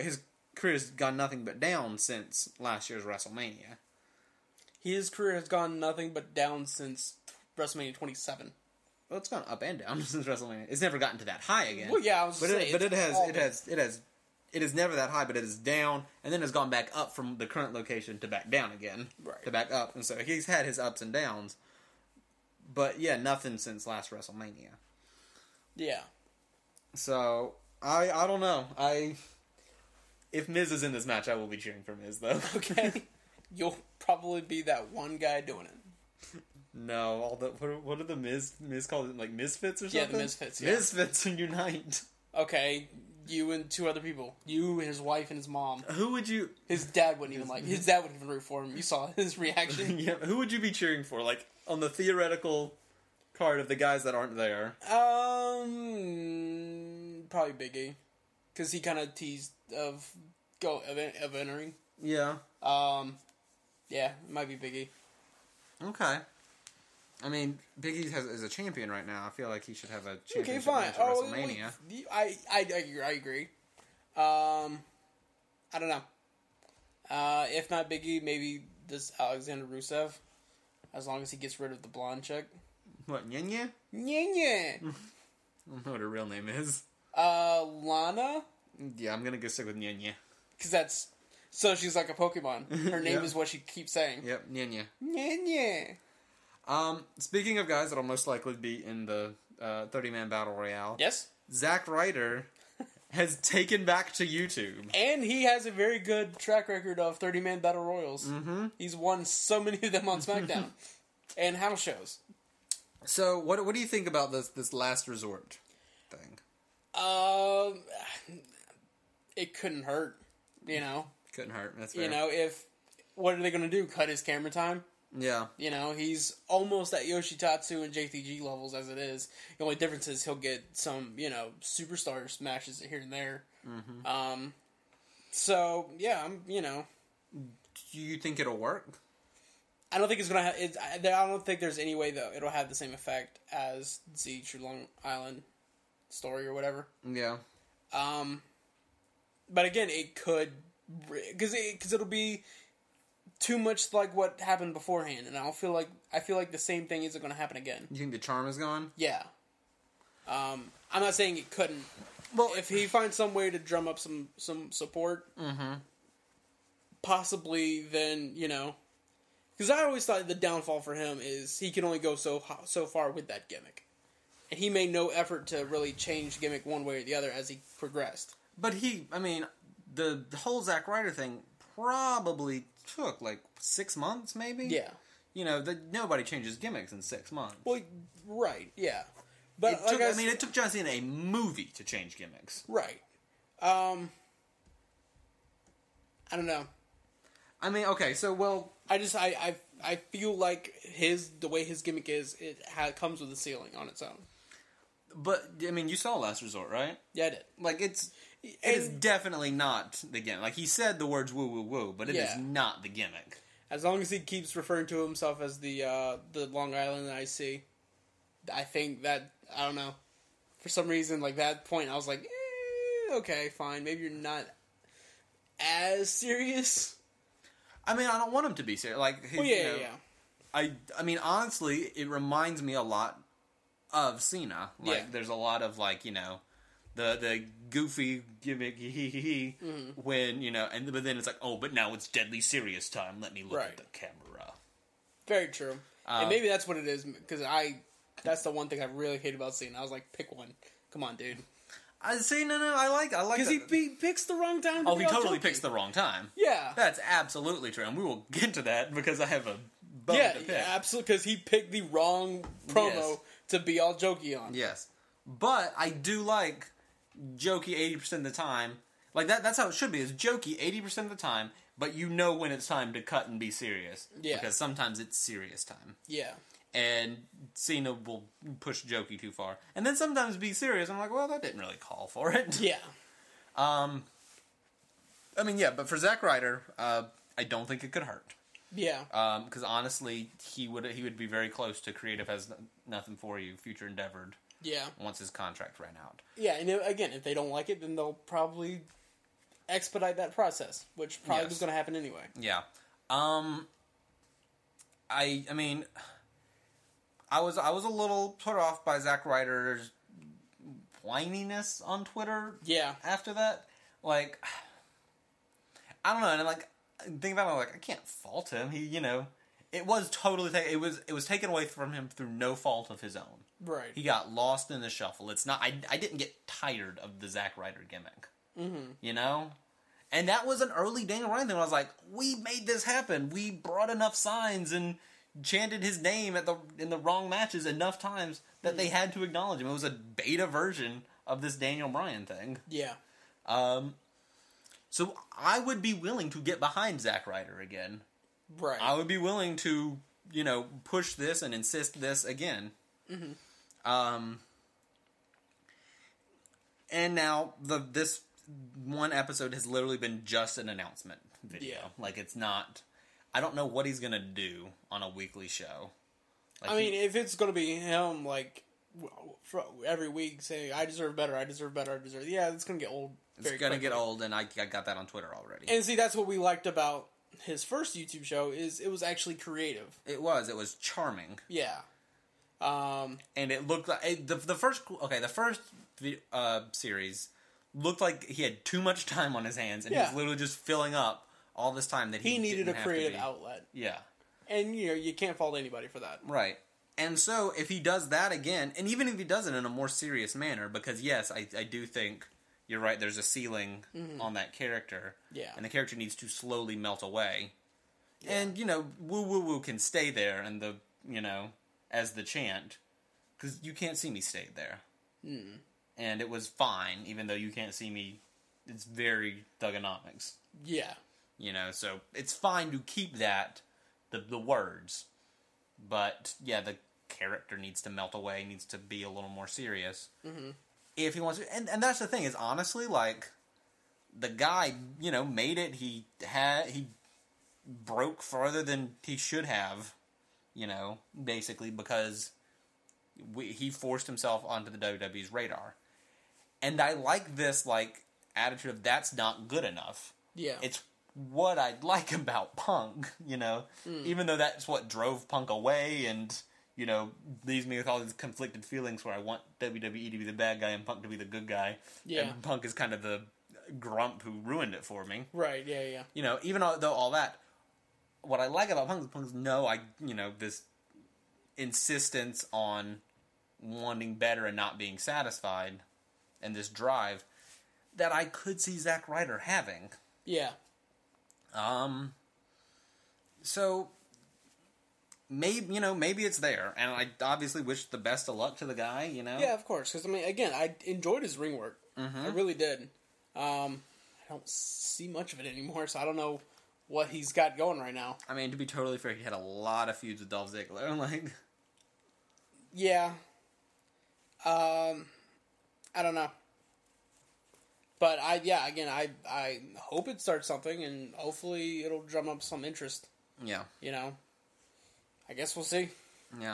career's gone nothing but down since last year's WrestleMania. His career has gone nothing but down since WrestleMania 27. Well, it's gone up and down since WrestleMania. It's never gotten to that high again. Well, yeah, I was saying, it is never that high, but it is down, and then has gone back up from the current location to back down again, right, to back up, and so he's had his ups and downs. But yeah, nothing since last WrestleMania. Yeah. So I don't know. If Miz is in this match, I will be cheering for Miz though. Okay. You'll probably be that one guy doing it. No, all the what are the Miz called, like Misfits or something? Yeah, the Misfits. Yeah. Misfits unite. Okay, you and two other people. You, his wife, and his mom. Who would you? His dad wouldn't even like. His dad wouldn't even root for him. You saw his reaction. Yeah. Who would you be cheering for? Like on the theoretical card of the guys that aren't there. Probably Big E, because he kind of teased of entering. Yeah. Yeah, it might be Big E. Okay. I mean, Big E is a champion right now. I feel like he should have a championship match at WrestleMania. I agree. I don't know. If not Big E, maybe this Alexander Rusev, as long as he gets rid of the blonde chick. What, Nyenya? Nyenya! I don't know what her real name is. Lana? Yeah, I'm gonna go stick with Nyenya. Because that's... So she's like a Pokemon. Her name is what she keeps saying. Yep, Nyenya. Nyenya! Speaking of guys that'll most likely be in the 30-man Battle Royale. Yes? Zack Ryder has taken back to YouTube. And he has a very good track record of 30-man Battle Royals. Mm-hmm. He's won so many of them on SmackDown. And house shows. So, what do you think about this last resort thing? It couldn't hurt, you know. Couldn't hurt, that's fair. You know, what are they going to do, cut his camera time? Yeah. You know, he's almost at Yoshitatsu and JTG levels as it is. The only difference is he'll get some, you know, superstar matches here and there. Mm-hmm. So, yeah, you know. Do you think it'll work? I don't think it's gonna. I don't think there's any way though it'll have the same effect as the True Long Island story or whatever. Yeah. But again, it could because it'll be too much like what happened beforehand, and I feel like the same thing isn't going to happen again. You think the charm is gone? Yeah. I'm not saying it couldn't. Well, if he finds some way to drum up some support, possibly, then you know. Because I always thought the downfall for him is he can only go so far with that gimmick. And he made no effort to really change gimmick one way or the other as he progressed. But the whole Zack Ryder thing probably took like 6 months, maybe? Yeah. You know, nobody changes gimmicks in 6 months. Well, right, yeah. But it took John Cena a movie to change gimmicks. Right. I don't know. I mean, okay, so, well... I feel like the way his gimmick is, comes with a ceiling on its own. But, I mean, you saw Last Resort, right? Yeah, I did. Like, it is definitely not the gimmick. Like, he said the words woo, woo, woo, but it is not the gimmick. As long as he keeps referring to himself as the Long Island IC, I think that, I don't know, for some reason, like, that point, I was like, okay, fine, maybe you're not as serious. I mean, I don't want him to be serious. Like, yeah. I mean, honestly, it reminds me a lot of Cena. Like, there's a lot of, like, you know, the goofy gimmick, when, you know, but then it's like, oh, but now it's deadly serious time. Let me look at the camera. Very true. And maybe that's what it is, because that's the one thing I really hate about Cena. I was like, pick one. Come on, dude. I say no. I like because he picks the wrong time. Oh, he totally picks the wrong time. Yeah, that's absolutely true, and we will get to that because I have a bone to pick. Yeah, absolutely. Because he picked the wrong promo to be all jokey on. Yes, but I do like jokey 80% of the time. Like that's how it should be. Is jokey 80% of the time, but you know when it's time to cut and be serious. Yeah, because sometimes it's serious time. Yeah. And Cena will push jokey too far. And then sometimes be serious. I'm like, well, that didn't really call for it. Yeah. I mean, yeah, but for Zack Ryder, I don't think it could hurt. Yeah. Because honestly, he would be very close to Creative Has Nothing For You, Future Endeavored. Yeah. Once his contract ran out. Yeah, and again, if they don't like it, then they'll probably expedite that process, which probably was going to happen anyway. Yeah. I mean, I was a little put off by Zack Ryder's whininess on Twitter. Yeah. After that, like, I don't know, and like, think about it, like, I can't fault him. He, it was totally it was taken away from him through no fault of his own. Right. He got lost in the shuffle. It's not. I didn't get tired of the Zack Ryder gimmick. Mm-hmm. And that was an early Daniel Bryan thing. Where I was like, we made this happen. We brought enough signs and chanted his name in the wrong matches enough times that they had to acknowledge him. It was a beta version of this Daniel Bryan thing. Yeah. So I would be willing to get behind Zack Ryder again. Right. I would be willing to, push this and insist this again. Mm-hmm. And now this one episode has literally been just an announcement video. Yeah. Like, it's not... I don't know what he's going to do on a weekly show. Like, if it's going to be him, like, every week saying, I deserve better, I deserve better, I deserve... Yeah, it's going to get old very quickly. It's going to get old, and I got that on Twitter already. And see, that's what we liked about his first YouTube show, is it was actually creative. It was charming. Yeah. And it looked like... The first series looked like he had too much time on his hands, and he was literally just filling up all this time that he needed a creative outlet. Yeah. And, you can't fault anybody for that. Right. And so, if he does that again, and even if he does it in a more serious manner, because, yes, I do think you're right, there's a ceiling on that character. Yeah. And the character needs to slowly melt away. Yeah. And, woo woo woo can stay there, and as the chant, because you can't see me stayed there. Mm. And it was fine, even though you can't see me. It's very Thugonomics. Yeah. So it's fine to keep that, the words. But, yeah, the character needs to melt away, needs to be a little more serious. Mm-hmm. If he wants to. And that's the thing, is honestly, like, the guy, made it. He broke farther than he should have, basically, because he forced himself onto the WWE's radar. And I like this, like, attitude of that's not good enough. Yeah. It's what I like about Punk, even though that's what drove Punk away and, leaves me with all these conflicted feelings where I want WWE to be the bad guy and Punk to be the good guy. Yeah. And Punk is kind of the grump who ruined it for me. Right, yeah. Even though all that, what I like about Punk is this insistence on wanting better and not being satisfied, and this drive that I could see Zack Ryder having. Yeah. So maybe it's there, and I obviously wish the best of luck to the guy. Yeah, of course. Because again, I enjoyed his ring work. Mm-hmm. I really did. I don't see much of it anymore, so I don't know what he's got going right now. I mean, to be totally fair, he had a lot of feuds with Dolph Ziggler. Like, yeah. I don't know. But I hope it starts something, and hopefully it'll drum up some interest. Yeah. I guess we'll see. Yeah.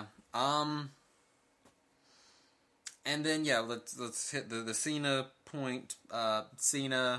And then let's hit the Cena point. Cena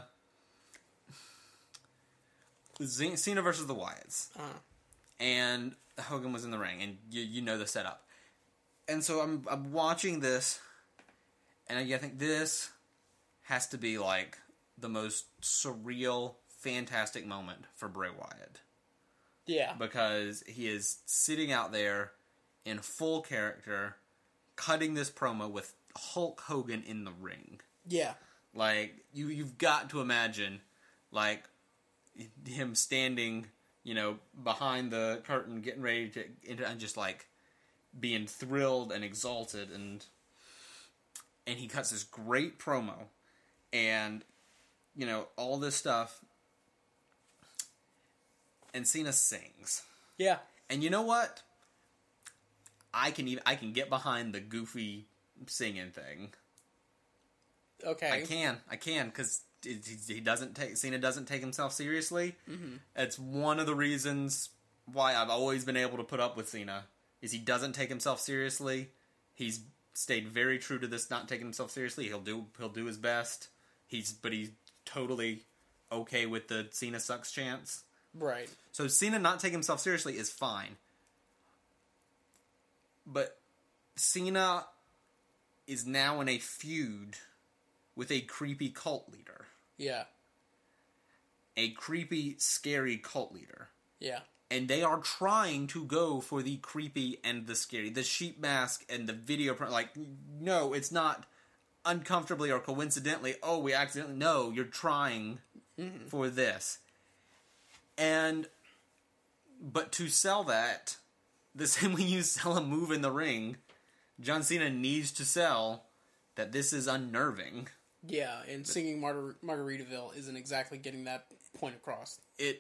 versus the Wyatts. And Hogan was in the ring, and you know the setup. And so I'm watching this, and I think this has to be, like, the most surreal, fantastic moment for Bray Wyatt. Yeah. Because he is sitting out there in full character, cutting this promo with Hulk Hogan in the ring. Yeah. Like, you've got to imagine, like, him standing, behind the curtain, getting ready to enter, and just, like, being thrilled and exalted, and he cuts this great promo. And, all this stuff. And Cena sings. Yeah. And you know what? I can get behind the goofy singing thing. Okay. I can, because Cena doesn't take himself seriously. Mm-hmm. It's one of the reasons why I've always been able to put up with Cena, is he doesn't take himself seriously. He's stayed very true to this, not taking himself seriously. He'll do his best. He's totally okay with the Cena sucks chance. Right. So Cena not taking himself seriously is fine. But Cena is now in a feud with a creepy cult leader. Yeah. A creepy, scary cult leader. Yeah. And they are trying to go for the creepy and the scary. The sheep mask and the video... Like, no, it's not uncomfortably or coincidentally, oh, we accidentally... No, you're trying for this. But to sell that, the same way you sell a move in the ring, John Cena needs to sell that this is unnerving. Yeah, and singing Margaritaville isn't exactly getting that point across. It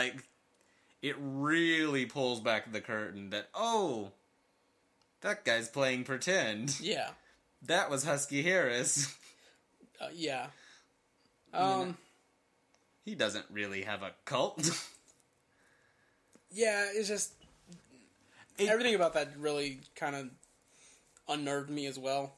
really pulls back the curtain that, oh, that guy's playing pretend. Yeah. That was Husky Harris. Yeah. He doesn't really have a cult. Yeah, it's just... everything about that really kind of unnerved me as well.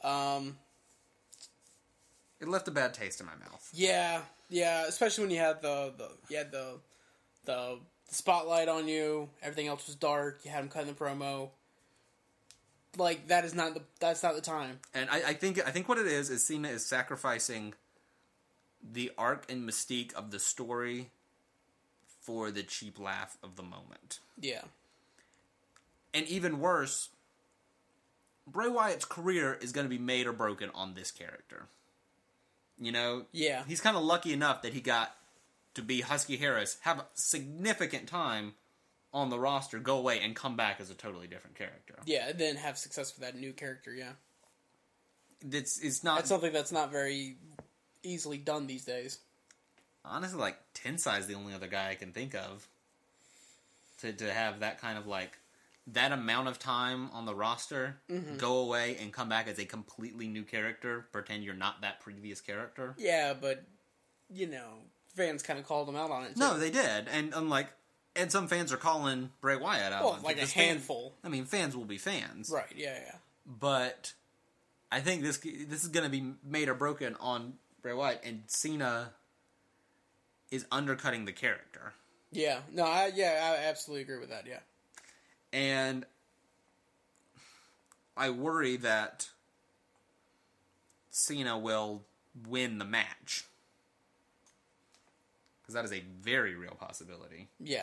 It left a bad taste in my mouth. Yeah, especially when you had the spotlight on you, everything else was dark, you had him cutting the promo. Like, that's not the time. And I think what it is Cena is sacrificing the arc and mystique of the story for the cheap laugh of the moment. Yeah. And even worse, Bray Wyatt's career is going to be made or broken on this character. You know? Yeah. He's kind of lucky enough that he got to be Husky Harris, have a significant time on the roster, go away, and come back as a totally different character. Yeah, and then have success with that new character, yeah. It's not... That's something that's not very easily done these days. Honestly, like, Tensai's the only other guy I can think of to have that kind of, like, that amount of time on the roster, go away and come back as a completely new character, pretend you're not that previous character. Yeah, but, fans kind of called him out on it, too. No, they did. And some fans are calling Bray Wyatt out. Well, like a handful. Fans will be fans. Right, yeah. But I think this is going to be made or broken on Bray Wyatt, and Cena is undercutting the character. Yeah. No, I absolutely agree with that, yeah. And I worry that Cena will win the match. Because that is a very real possibility. Yeah.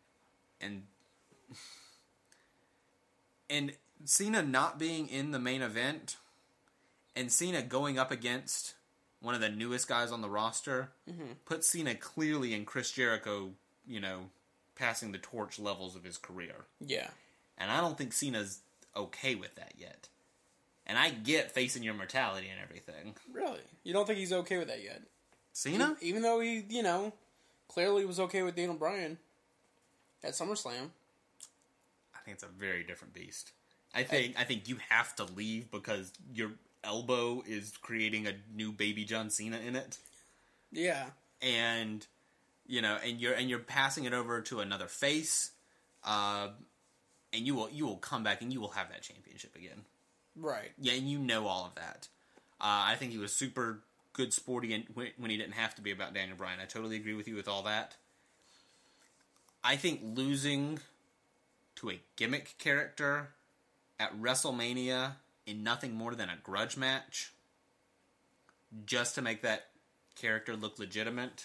And Cena not being in the main event, and Cena going up against one of the newest guys on the roster, puts Cena clearly in Chris Jericho, passing the torch levels of his career. Yeah. And I don't think Cena's okay with that yet. And I get facing your mortality and everything. Really? You don't think he's okay with that yet? Cena? Even though he, clearly was okay with Daniel Bryan at SummerSlam. I think it's a very different beast. I think you have to leave because your elbow is creating a new baby John Cena in it. Yeah. And you're passing it over to another face, and you will come back and you will have that championship again. Right. Yeah, and all of that. I think he was super good sporty when he didn't have to be about Daniel Bryan. I totally agree with you with all that. I think losing to a gimmick character at WrestleMania in nothing more than a grudge match, just to make that character look legitimate,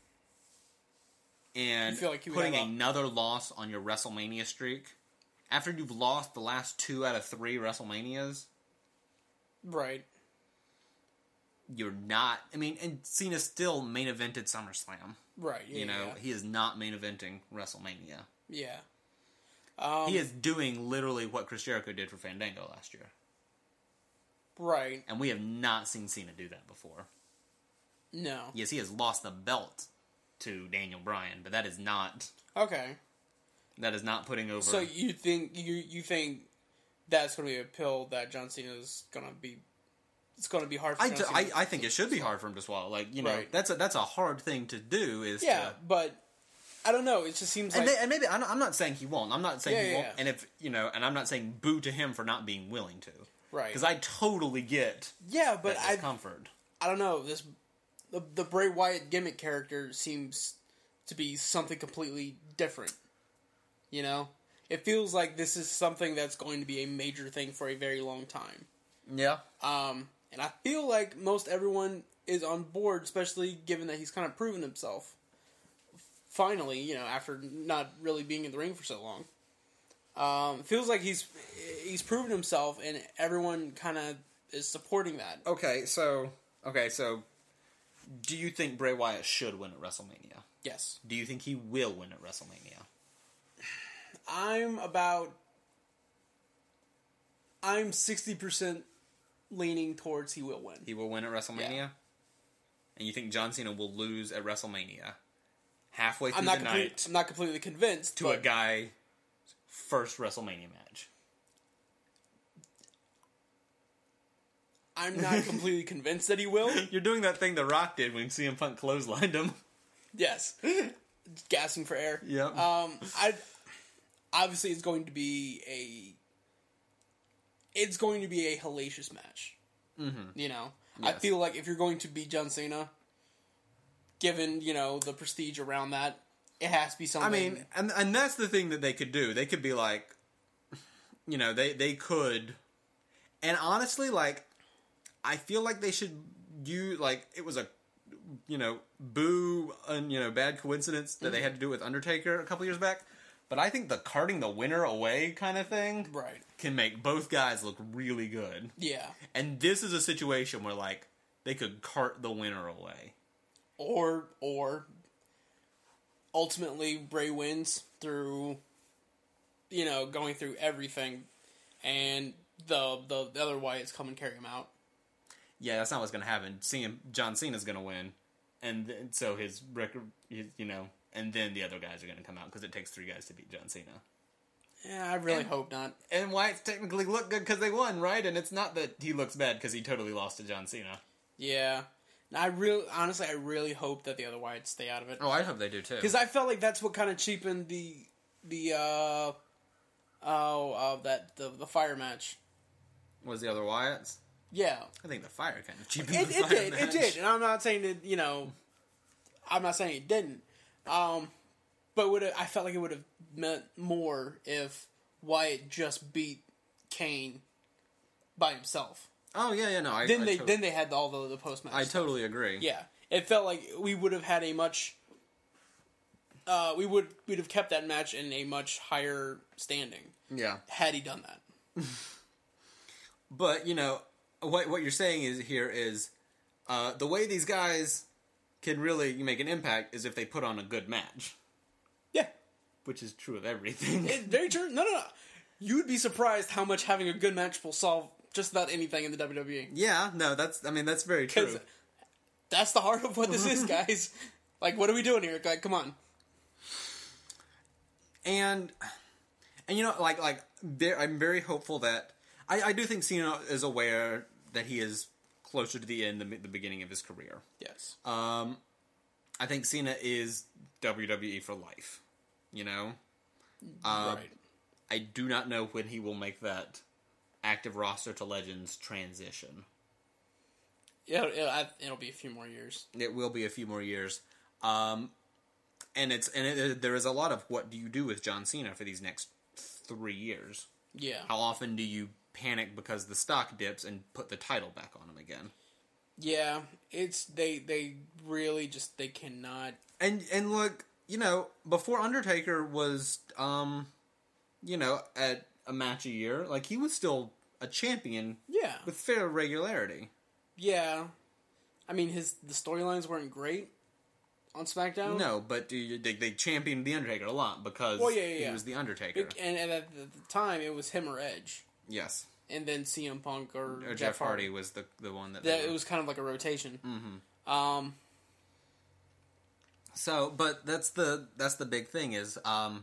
and like putting another loss on your WrestleMania streak, after you've lost the last 2 out of 3 WrestleManias, right? You're not. And Cena still main evented SummerSlam, right? Yeah, he is not main eventing WrestleMania. Yeah. He is doing literally what Chris Jericho did for Fandango last year. Right. And we have not seen Cena do that before. No. Yes, he has lost the belt to Daniel Bryan, but that is not... Okay. That is not putting over... So you think that's going to be a pill that John Cena is going to be... It's going to be hard for John Cena I think it should be hard for him to swallow. Right. That's a hard thing to do. But... I don't know. It just seems like... And maybe... I'm not saying he won't. I'm not saying he won't. And if... And I'm not saying boo to him for not being willing to. Right. Because I totally get... Yeah, but discomfort. I don't know. the Bray Wyatt gimmick character seems to be something completely different. You know? It feels like this is something that's going to be a major thing for a very long time. Yeah. And I feel like most everyone is on board, especially given that he's kind of proven himself. Finally, you know, after not really being in the ring for so long. It feels like he's proven himself, and everyone kind of is supporting that. Okay, so do you think Bray Wyatt should win at WrestleMania? Yes. Do you think he will win at WrestleMania? I'm 60% leaning towards he will win. He will win at WrestleMania? Yeah. And you think John Cena will lose at WrestleMania? Halfway through the night. I'm not completely convinced. To a guy first WrestleMania match. I'm not completely convinced that he will. You're doing that thing The Rock did when CM Punk clotheslined him. Yes. Gasping for air. Yep. Obviously it's going to be a hellacious match. Mm-hmm. You know? Yes. I feel like if you're going to beat John Cena, given, you know, the prestige around that, it has to be something. I mean, and that's the thing that they could do. They could be like, you know, they could, and honestly, like, I feel like they should do, like, it was a, you know, bad coincidence that they had to do with Undertaker a couple years back. But I think the carting the winner away kind of thing can make both guys look really good. Yeah. And this is a situation where, like, they could cart the winner away. Or ultimately Bray wins through, you know, going through everything, and the other Wyatts come and carry him out. Yeah, that's not what's going to happen. John Cena's going to win, and so his record, you know, and then the other guys are going to come out, because it takes 3 guys to beat John Cena. Yeah, I really hope not. And Wyatt's technically look good because they won, right? And it's not that he looks bad because he totally lost to John Cena. Yeah. I really hope that the other Wyatts stay out of it. Oh, I hope they do too. Because I felt like that's what kind of cheapened the fire match. Was the other Wyatts? Yeah. I think the fire kind of cheapened the fire match. It did. And I'm not saying that, you know, I'm not saying it didn't. But I felt like it would have meant more if Wyatt just beat Kane by himself. Oh yeah, no. Then they had all the post match. I totally agree. Yeah, it felt like we would have had a much. We'd have kept that match in a much higher standing. Yeah, had he done that. But you know what you're saying is the way these guys can really make an impact is if they put on a good match. Yeah, which is true of everything. Very true. No. You'd be surprised how much having a good match will solve just about anything in the WWE. Yeah, no, that's very true. That's the heart of what this is, guys. Like, what are we doing here? Like, come on. And you know, like I'm very hopeful that I do think Cena is aware that he is closer to the end than the beginning of his career. Yes. I think Cena is WWE for life. You know, right. I do not know when he will make that active roster to Legends transition. Yeah, it'll be a few more years. It will be a few more years. And there is a lot of what do you do with John Cena for these next 3 years? Yeah. How often do you panic because the stock dips and put the title back on him again? Yeah, it's they really just they cannot. And look, you know, before Undertaker was you know, at a match a year, like he was still a champion. Yeah. With fair regularity. Yeah. I mean, the storylines weren't great on SmackDown. No, but they championed The Undertaker a lot because he was The Undertaker. And at the time, it was him or Edge. Yes. And then CM Punk or Jeff Hardy was the one that it was kind of like a rotation. Mm-hmm. So, but that's the big thing is,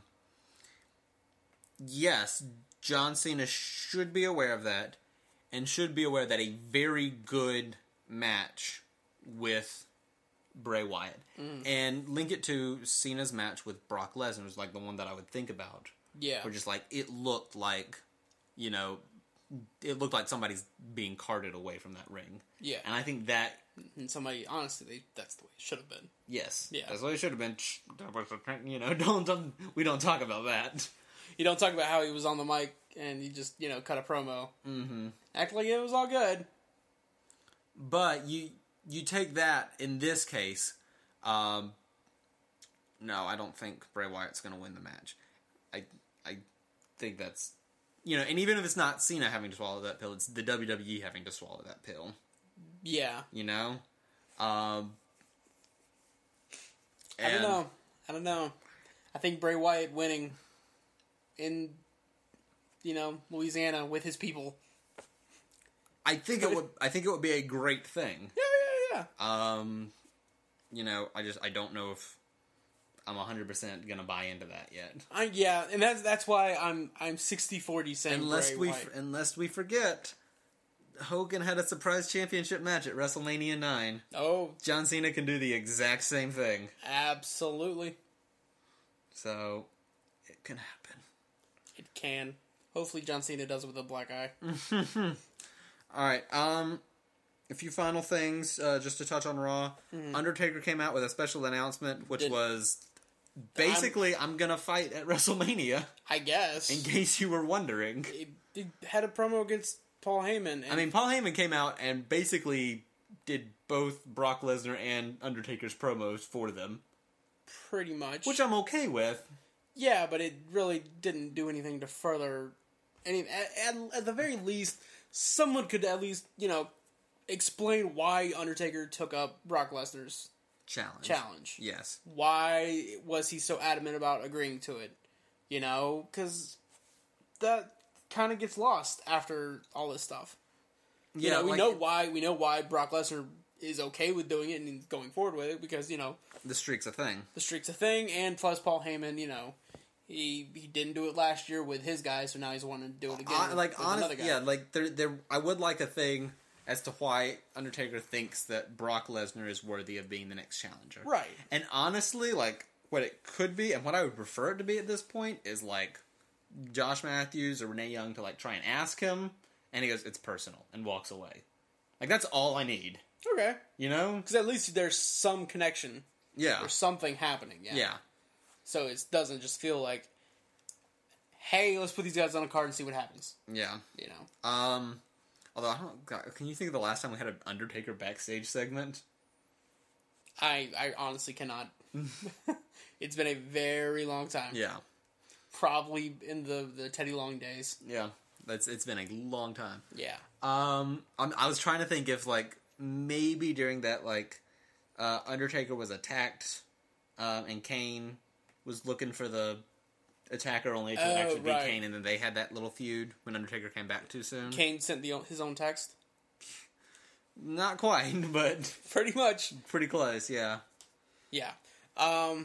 yes, John Cena should be aware of that, and should be aware that a very good match with Bray Wyatt, and link it to Cena's match with Brock Lesnar was like the one that I would think about. Yeah, where just like it looked like, you know, it looked like somebody's being carted away from that ring. Yeah. And I think that... And somebody, honestly, that's the way it should have been. Yes. Yeah. That's what it should have been. You know, we don't talk about that. You don't talk about how he was on the mic and he just, you know, cut a promo. Mm-hmm. Act like it was all good. But you take that, in this case, no, I don't think Bray Wyatt's going to win the match. I think that's, you know, and even if it's not Cena having to swallow that pill, it's the WWE having to swallow that pill. Yeah. You know? I don't know. I think Bray Wyatt winning in, you know, Louisiana with his people. I think it would be a great thing. Yeah. You know, I don't know if I'm 100% gonna buy into that yet. Yeah, and that's why I'm 60-40 saying Bray Wyatt. Unless we forget, Hogan had a surprise championship match at WrestleMania 9. Oh, John Cena can do the exact same thing. Absolutely. So it can happen. It can. Hopefully, John Cena does it with a black eye. All right. A few final things just to touch on Raw. Mm-hmm. Undertaker came out with a special announcement, which was basically, I'm gonna fight at WrestleMania. I guess. In case you were wondering, he had a promo against Paul Heyman. I mean, Paul Heyman came out and basically did both Brock Lesnar and Undertaker's promos for them. Pretty much. Which I'm okay with. Yeah, but it really didn't do anything to further any. At the very least, someone could at least, you know, explain why Undertaker took up Brock Lesnar's challenge. Yes. Why was he so adamant about agreeing to it? You know, because that kind of gets lost after all this stuff. Yeah, you know, we know why Brock Lesnar is okay with doing it and going forward with it, because, you know, the streak's a thing. The streak's a thing, and plus Paul Heyman, you know, he didn't do it last year with his guy, so now he's wanting to do it again with another guy. Yeah, like there I would like a thing as to why Undertaker thinks that Brock Lesnar is worthy of being the next challenger. Right. And honestly, like, what it could be, and what I would prefer it to be at this point, is like Josh Matthews or Renee Young to like try and ask him, and he goes, "It's personal," and walks away. Like, that's all I need. Okay. You know? Because at least there's some connection. Yeah. There's something happening. Yeah. Yeah. So it doesn't just feel like, hey, let's put these guys on a card and see what happens. Yeah. You know? Although, I don't... God, can you think of the last time we had an Undertaker backstage segment? I honestly cannot. It's been a very long time. Yeah. Probably in the Teddy Long days. Yeah. It's been a long time. Yeah. I was trying to think if, like, maybe during that, like, Undertaker was attacked, and Kane was looking for the attacker only to actually beat Kane, and then they had that little feud when Undertaker came back too soon. Kane sent his own text? Not quite, but... Pretty much. Pretty close, yeah. Yeah. I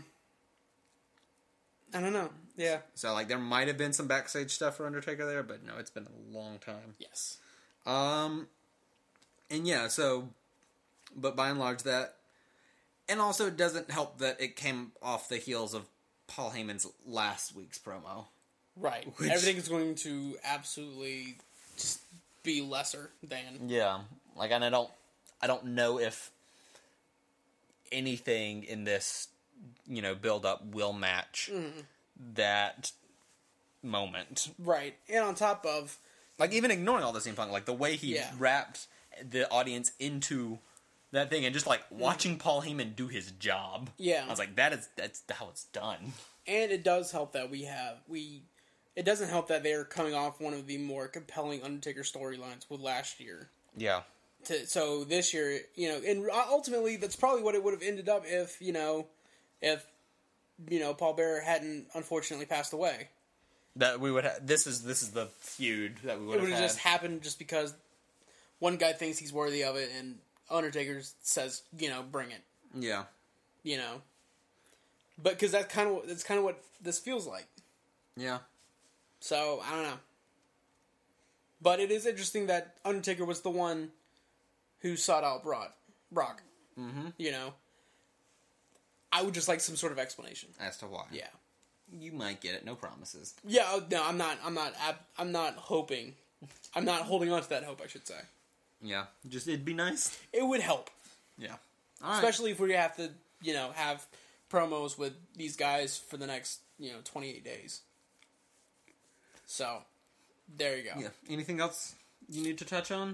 don't know. Yeah. So, like, there might have been some backstage stuff for Undertaker there, but no, it's been a long time. Yes. And yeah, so... But by and large, that... And also, it doesn't help that it came off the heels of Paul Heyman's last week's promo. Right. Everything is going to absolutely just be lesser than... Yeah. Like, and I don't know if anything in this, you know, build-up will match that moment. Right. And on top of... Like, even ignoring all the CM Punk, like, the way he wrapped the audience into... that thing, and just, like, watching Paul Heyman do his job. Yeah. I was like, that's how it's done. And it does help that it doesn't help that they're coming off one of the more compelling Undertaker storylines with last year. Yeah. So this year, you know, and ultimately, that's probably what it would have ended up if Paul Bearer hadn't unfortunately passed away. That we would have, this is the feud that we would have had. It would have just happened just because one guy thinks he's worthy of it, and Undertaker says, you know, bring it. Yeah. You know. But because that's kind of what this feels like. Yeah. So, I don't know. But it is interesting that Undertaker was the one who sought out Brock. Mm-hmm. You know. I would just like some sort of explanation. As to why. Yeah. You might get it, no promises. Yeah, no, I'm not hoping I'm not holding on to that hope, I should say. Yeah, just it'd be nice. It would help. Yeah. Especially if we have to, have promos with these guys for the next, 28 days. So, there you go. Yeah. Anything else you need to touch on?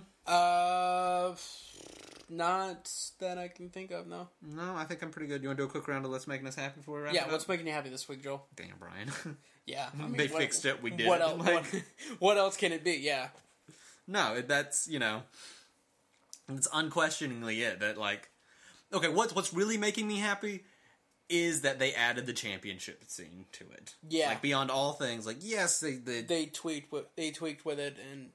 Not that I can think of, no. No, I think I'm pretty good. You want to do a quick round of what's making us happy before we wrap it up? What's making you happy this week, Joel? Daniel Bryan. Yeah. I mean, they fixed it, we did. What else, what else can it be? Yeah. No, that's, it's unquestioningly it. That, okay, what's really making me happy is that they added the championship scene to it. Yeah. Beyond all things, yes, they tweaked with it, and,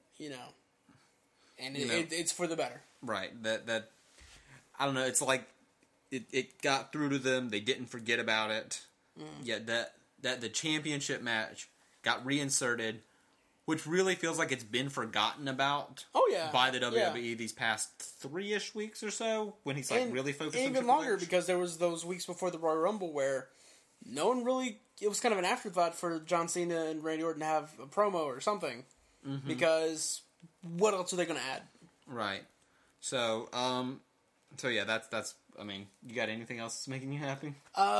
it's for the better. Right. That I don't know, it's it got through to them, they didn't forget about it. Yet that the championship match got reinserted, which really feels like it's been forgotten about. Oh yeah, by the WWE these past 3-ish weeks or so, when he's really focused on even longer because there was those weeks before the Royal Rumble where no one really. It was kind of an afterthought for John Cena and Randy Orton to have a promo or something because what else are they going to add? Right. So yeah, that's. I mean, you got anything else that's making you happy?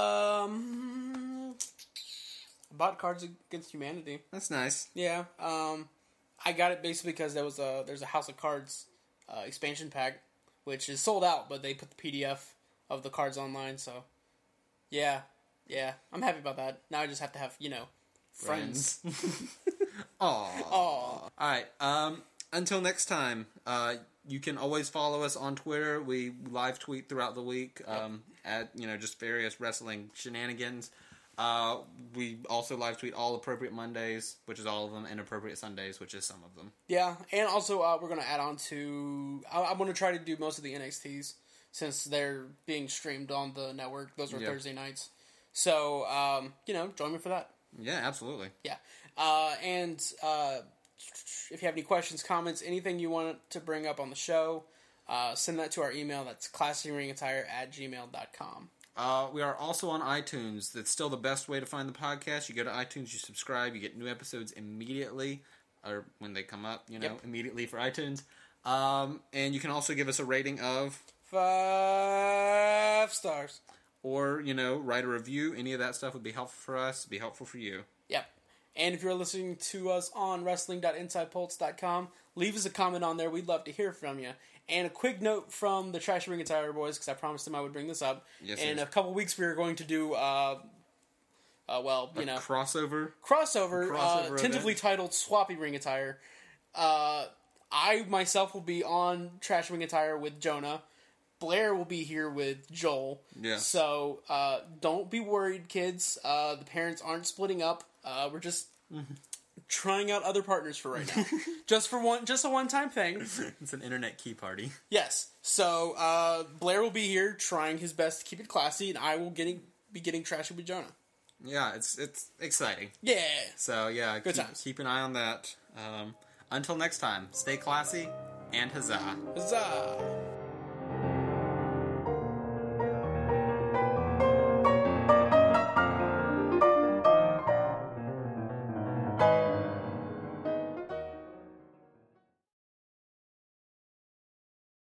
Bought Cards Against Humanity. That's nice. Yeah. I got it basically because there's a House of Cards expansion pack, which is sold out, but they put the PDF of the cards online. So, yeah, I'm happy about that. Now I just have to have friends. Aww. All right. Until next time. You can always follow us on Twitter. We live tweet throughout the week at just various wrestling shenanigans. We also live tweet all Appropriate Mondays, which is all of them, and Appropriate Sundays, which is some of them. Yeah, and also we're going to add on to... I'm going to try to do most of the NXTs since they're being streamed on the network. Those are Thursday nights. So, join me for that. Yeah, absolutely. Yeah. And if you have any questions, comments, anything you want to bring up on the show, send that to our email. That's classyringattire@gmail.com. We are also on iTunes. That's still the best way to find the podcast. You go to iTunes, you subscribe, you get new episodes immediately, or when they come up, immediately for iTunes. And you can also give us a rating of 5 stars. Or, write a review. Any of that stuff would be helpful for us, be helpful for you. Yep. And if you're listening to us on wrestling.insidepulse.com, leave us a comment on there. We'd love to hear from you. And a quick note from the Trash Ring Attire boys, because I promised them I would bring this up. Yes, in a couple weeks, we are going to do, crossover, tentatively titled Swappy Ring Attire. I myself will be on Trash Ring Attire with Jonah. Blair will be here with Joel. Yeah. So don't be worried, kids. The parents aren't splitting up. We're just trying out other partners for right now. just a one-time thing. It's an internet key party. Yes. So Blair will be here trying his best to keep it classy, and I will be getting trashy with Jonah. Yeah, it's exciting. Yeah. So yeah, good times. Keep an eye on that. Until next time, stay classy and huzzah. Huzzah.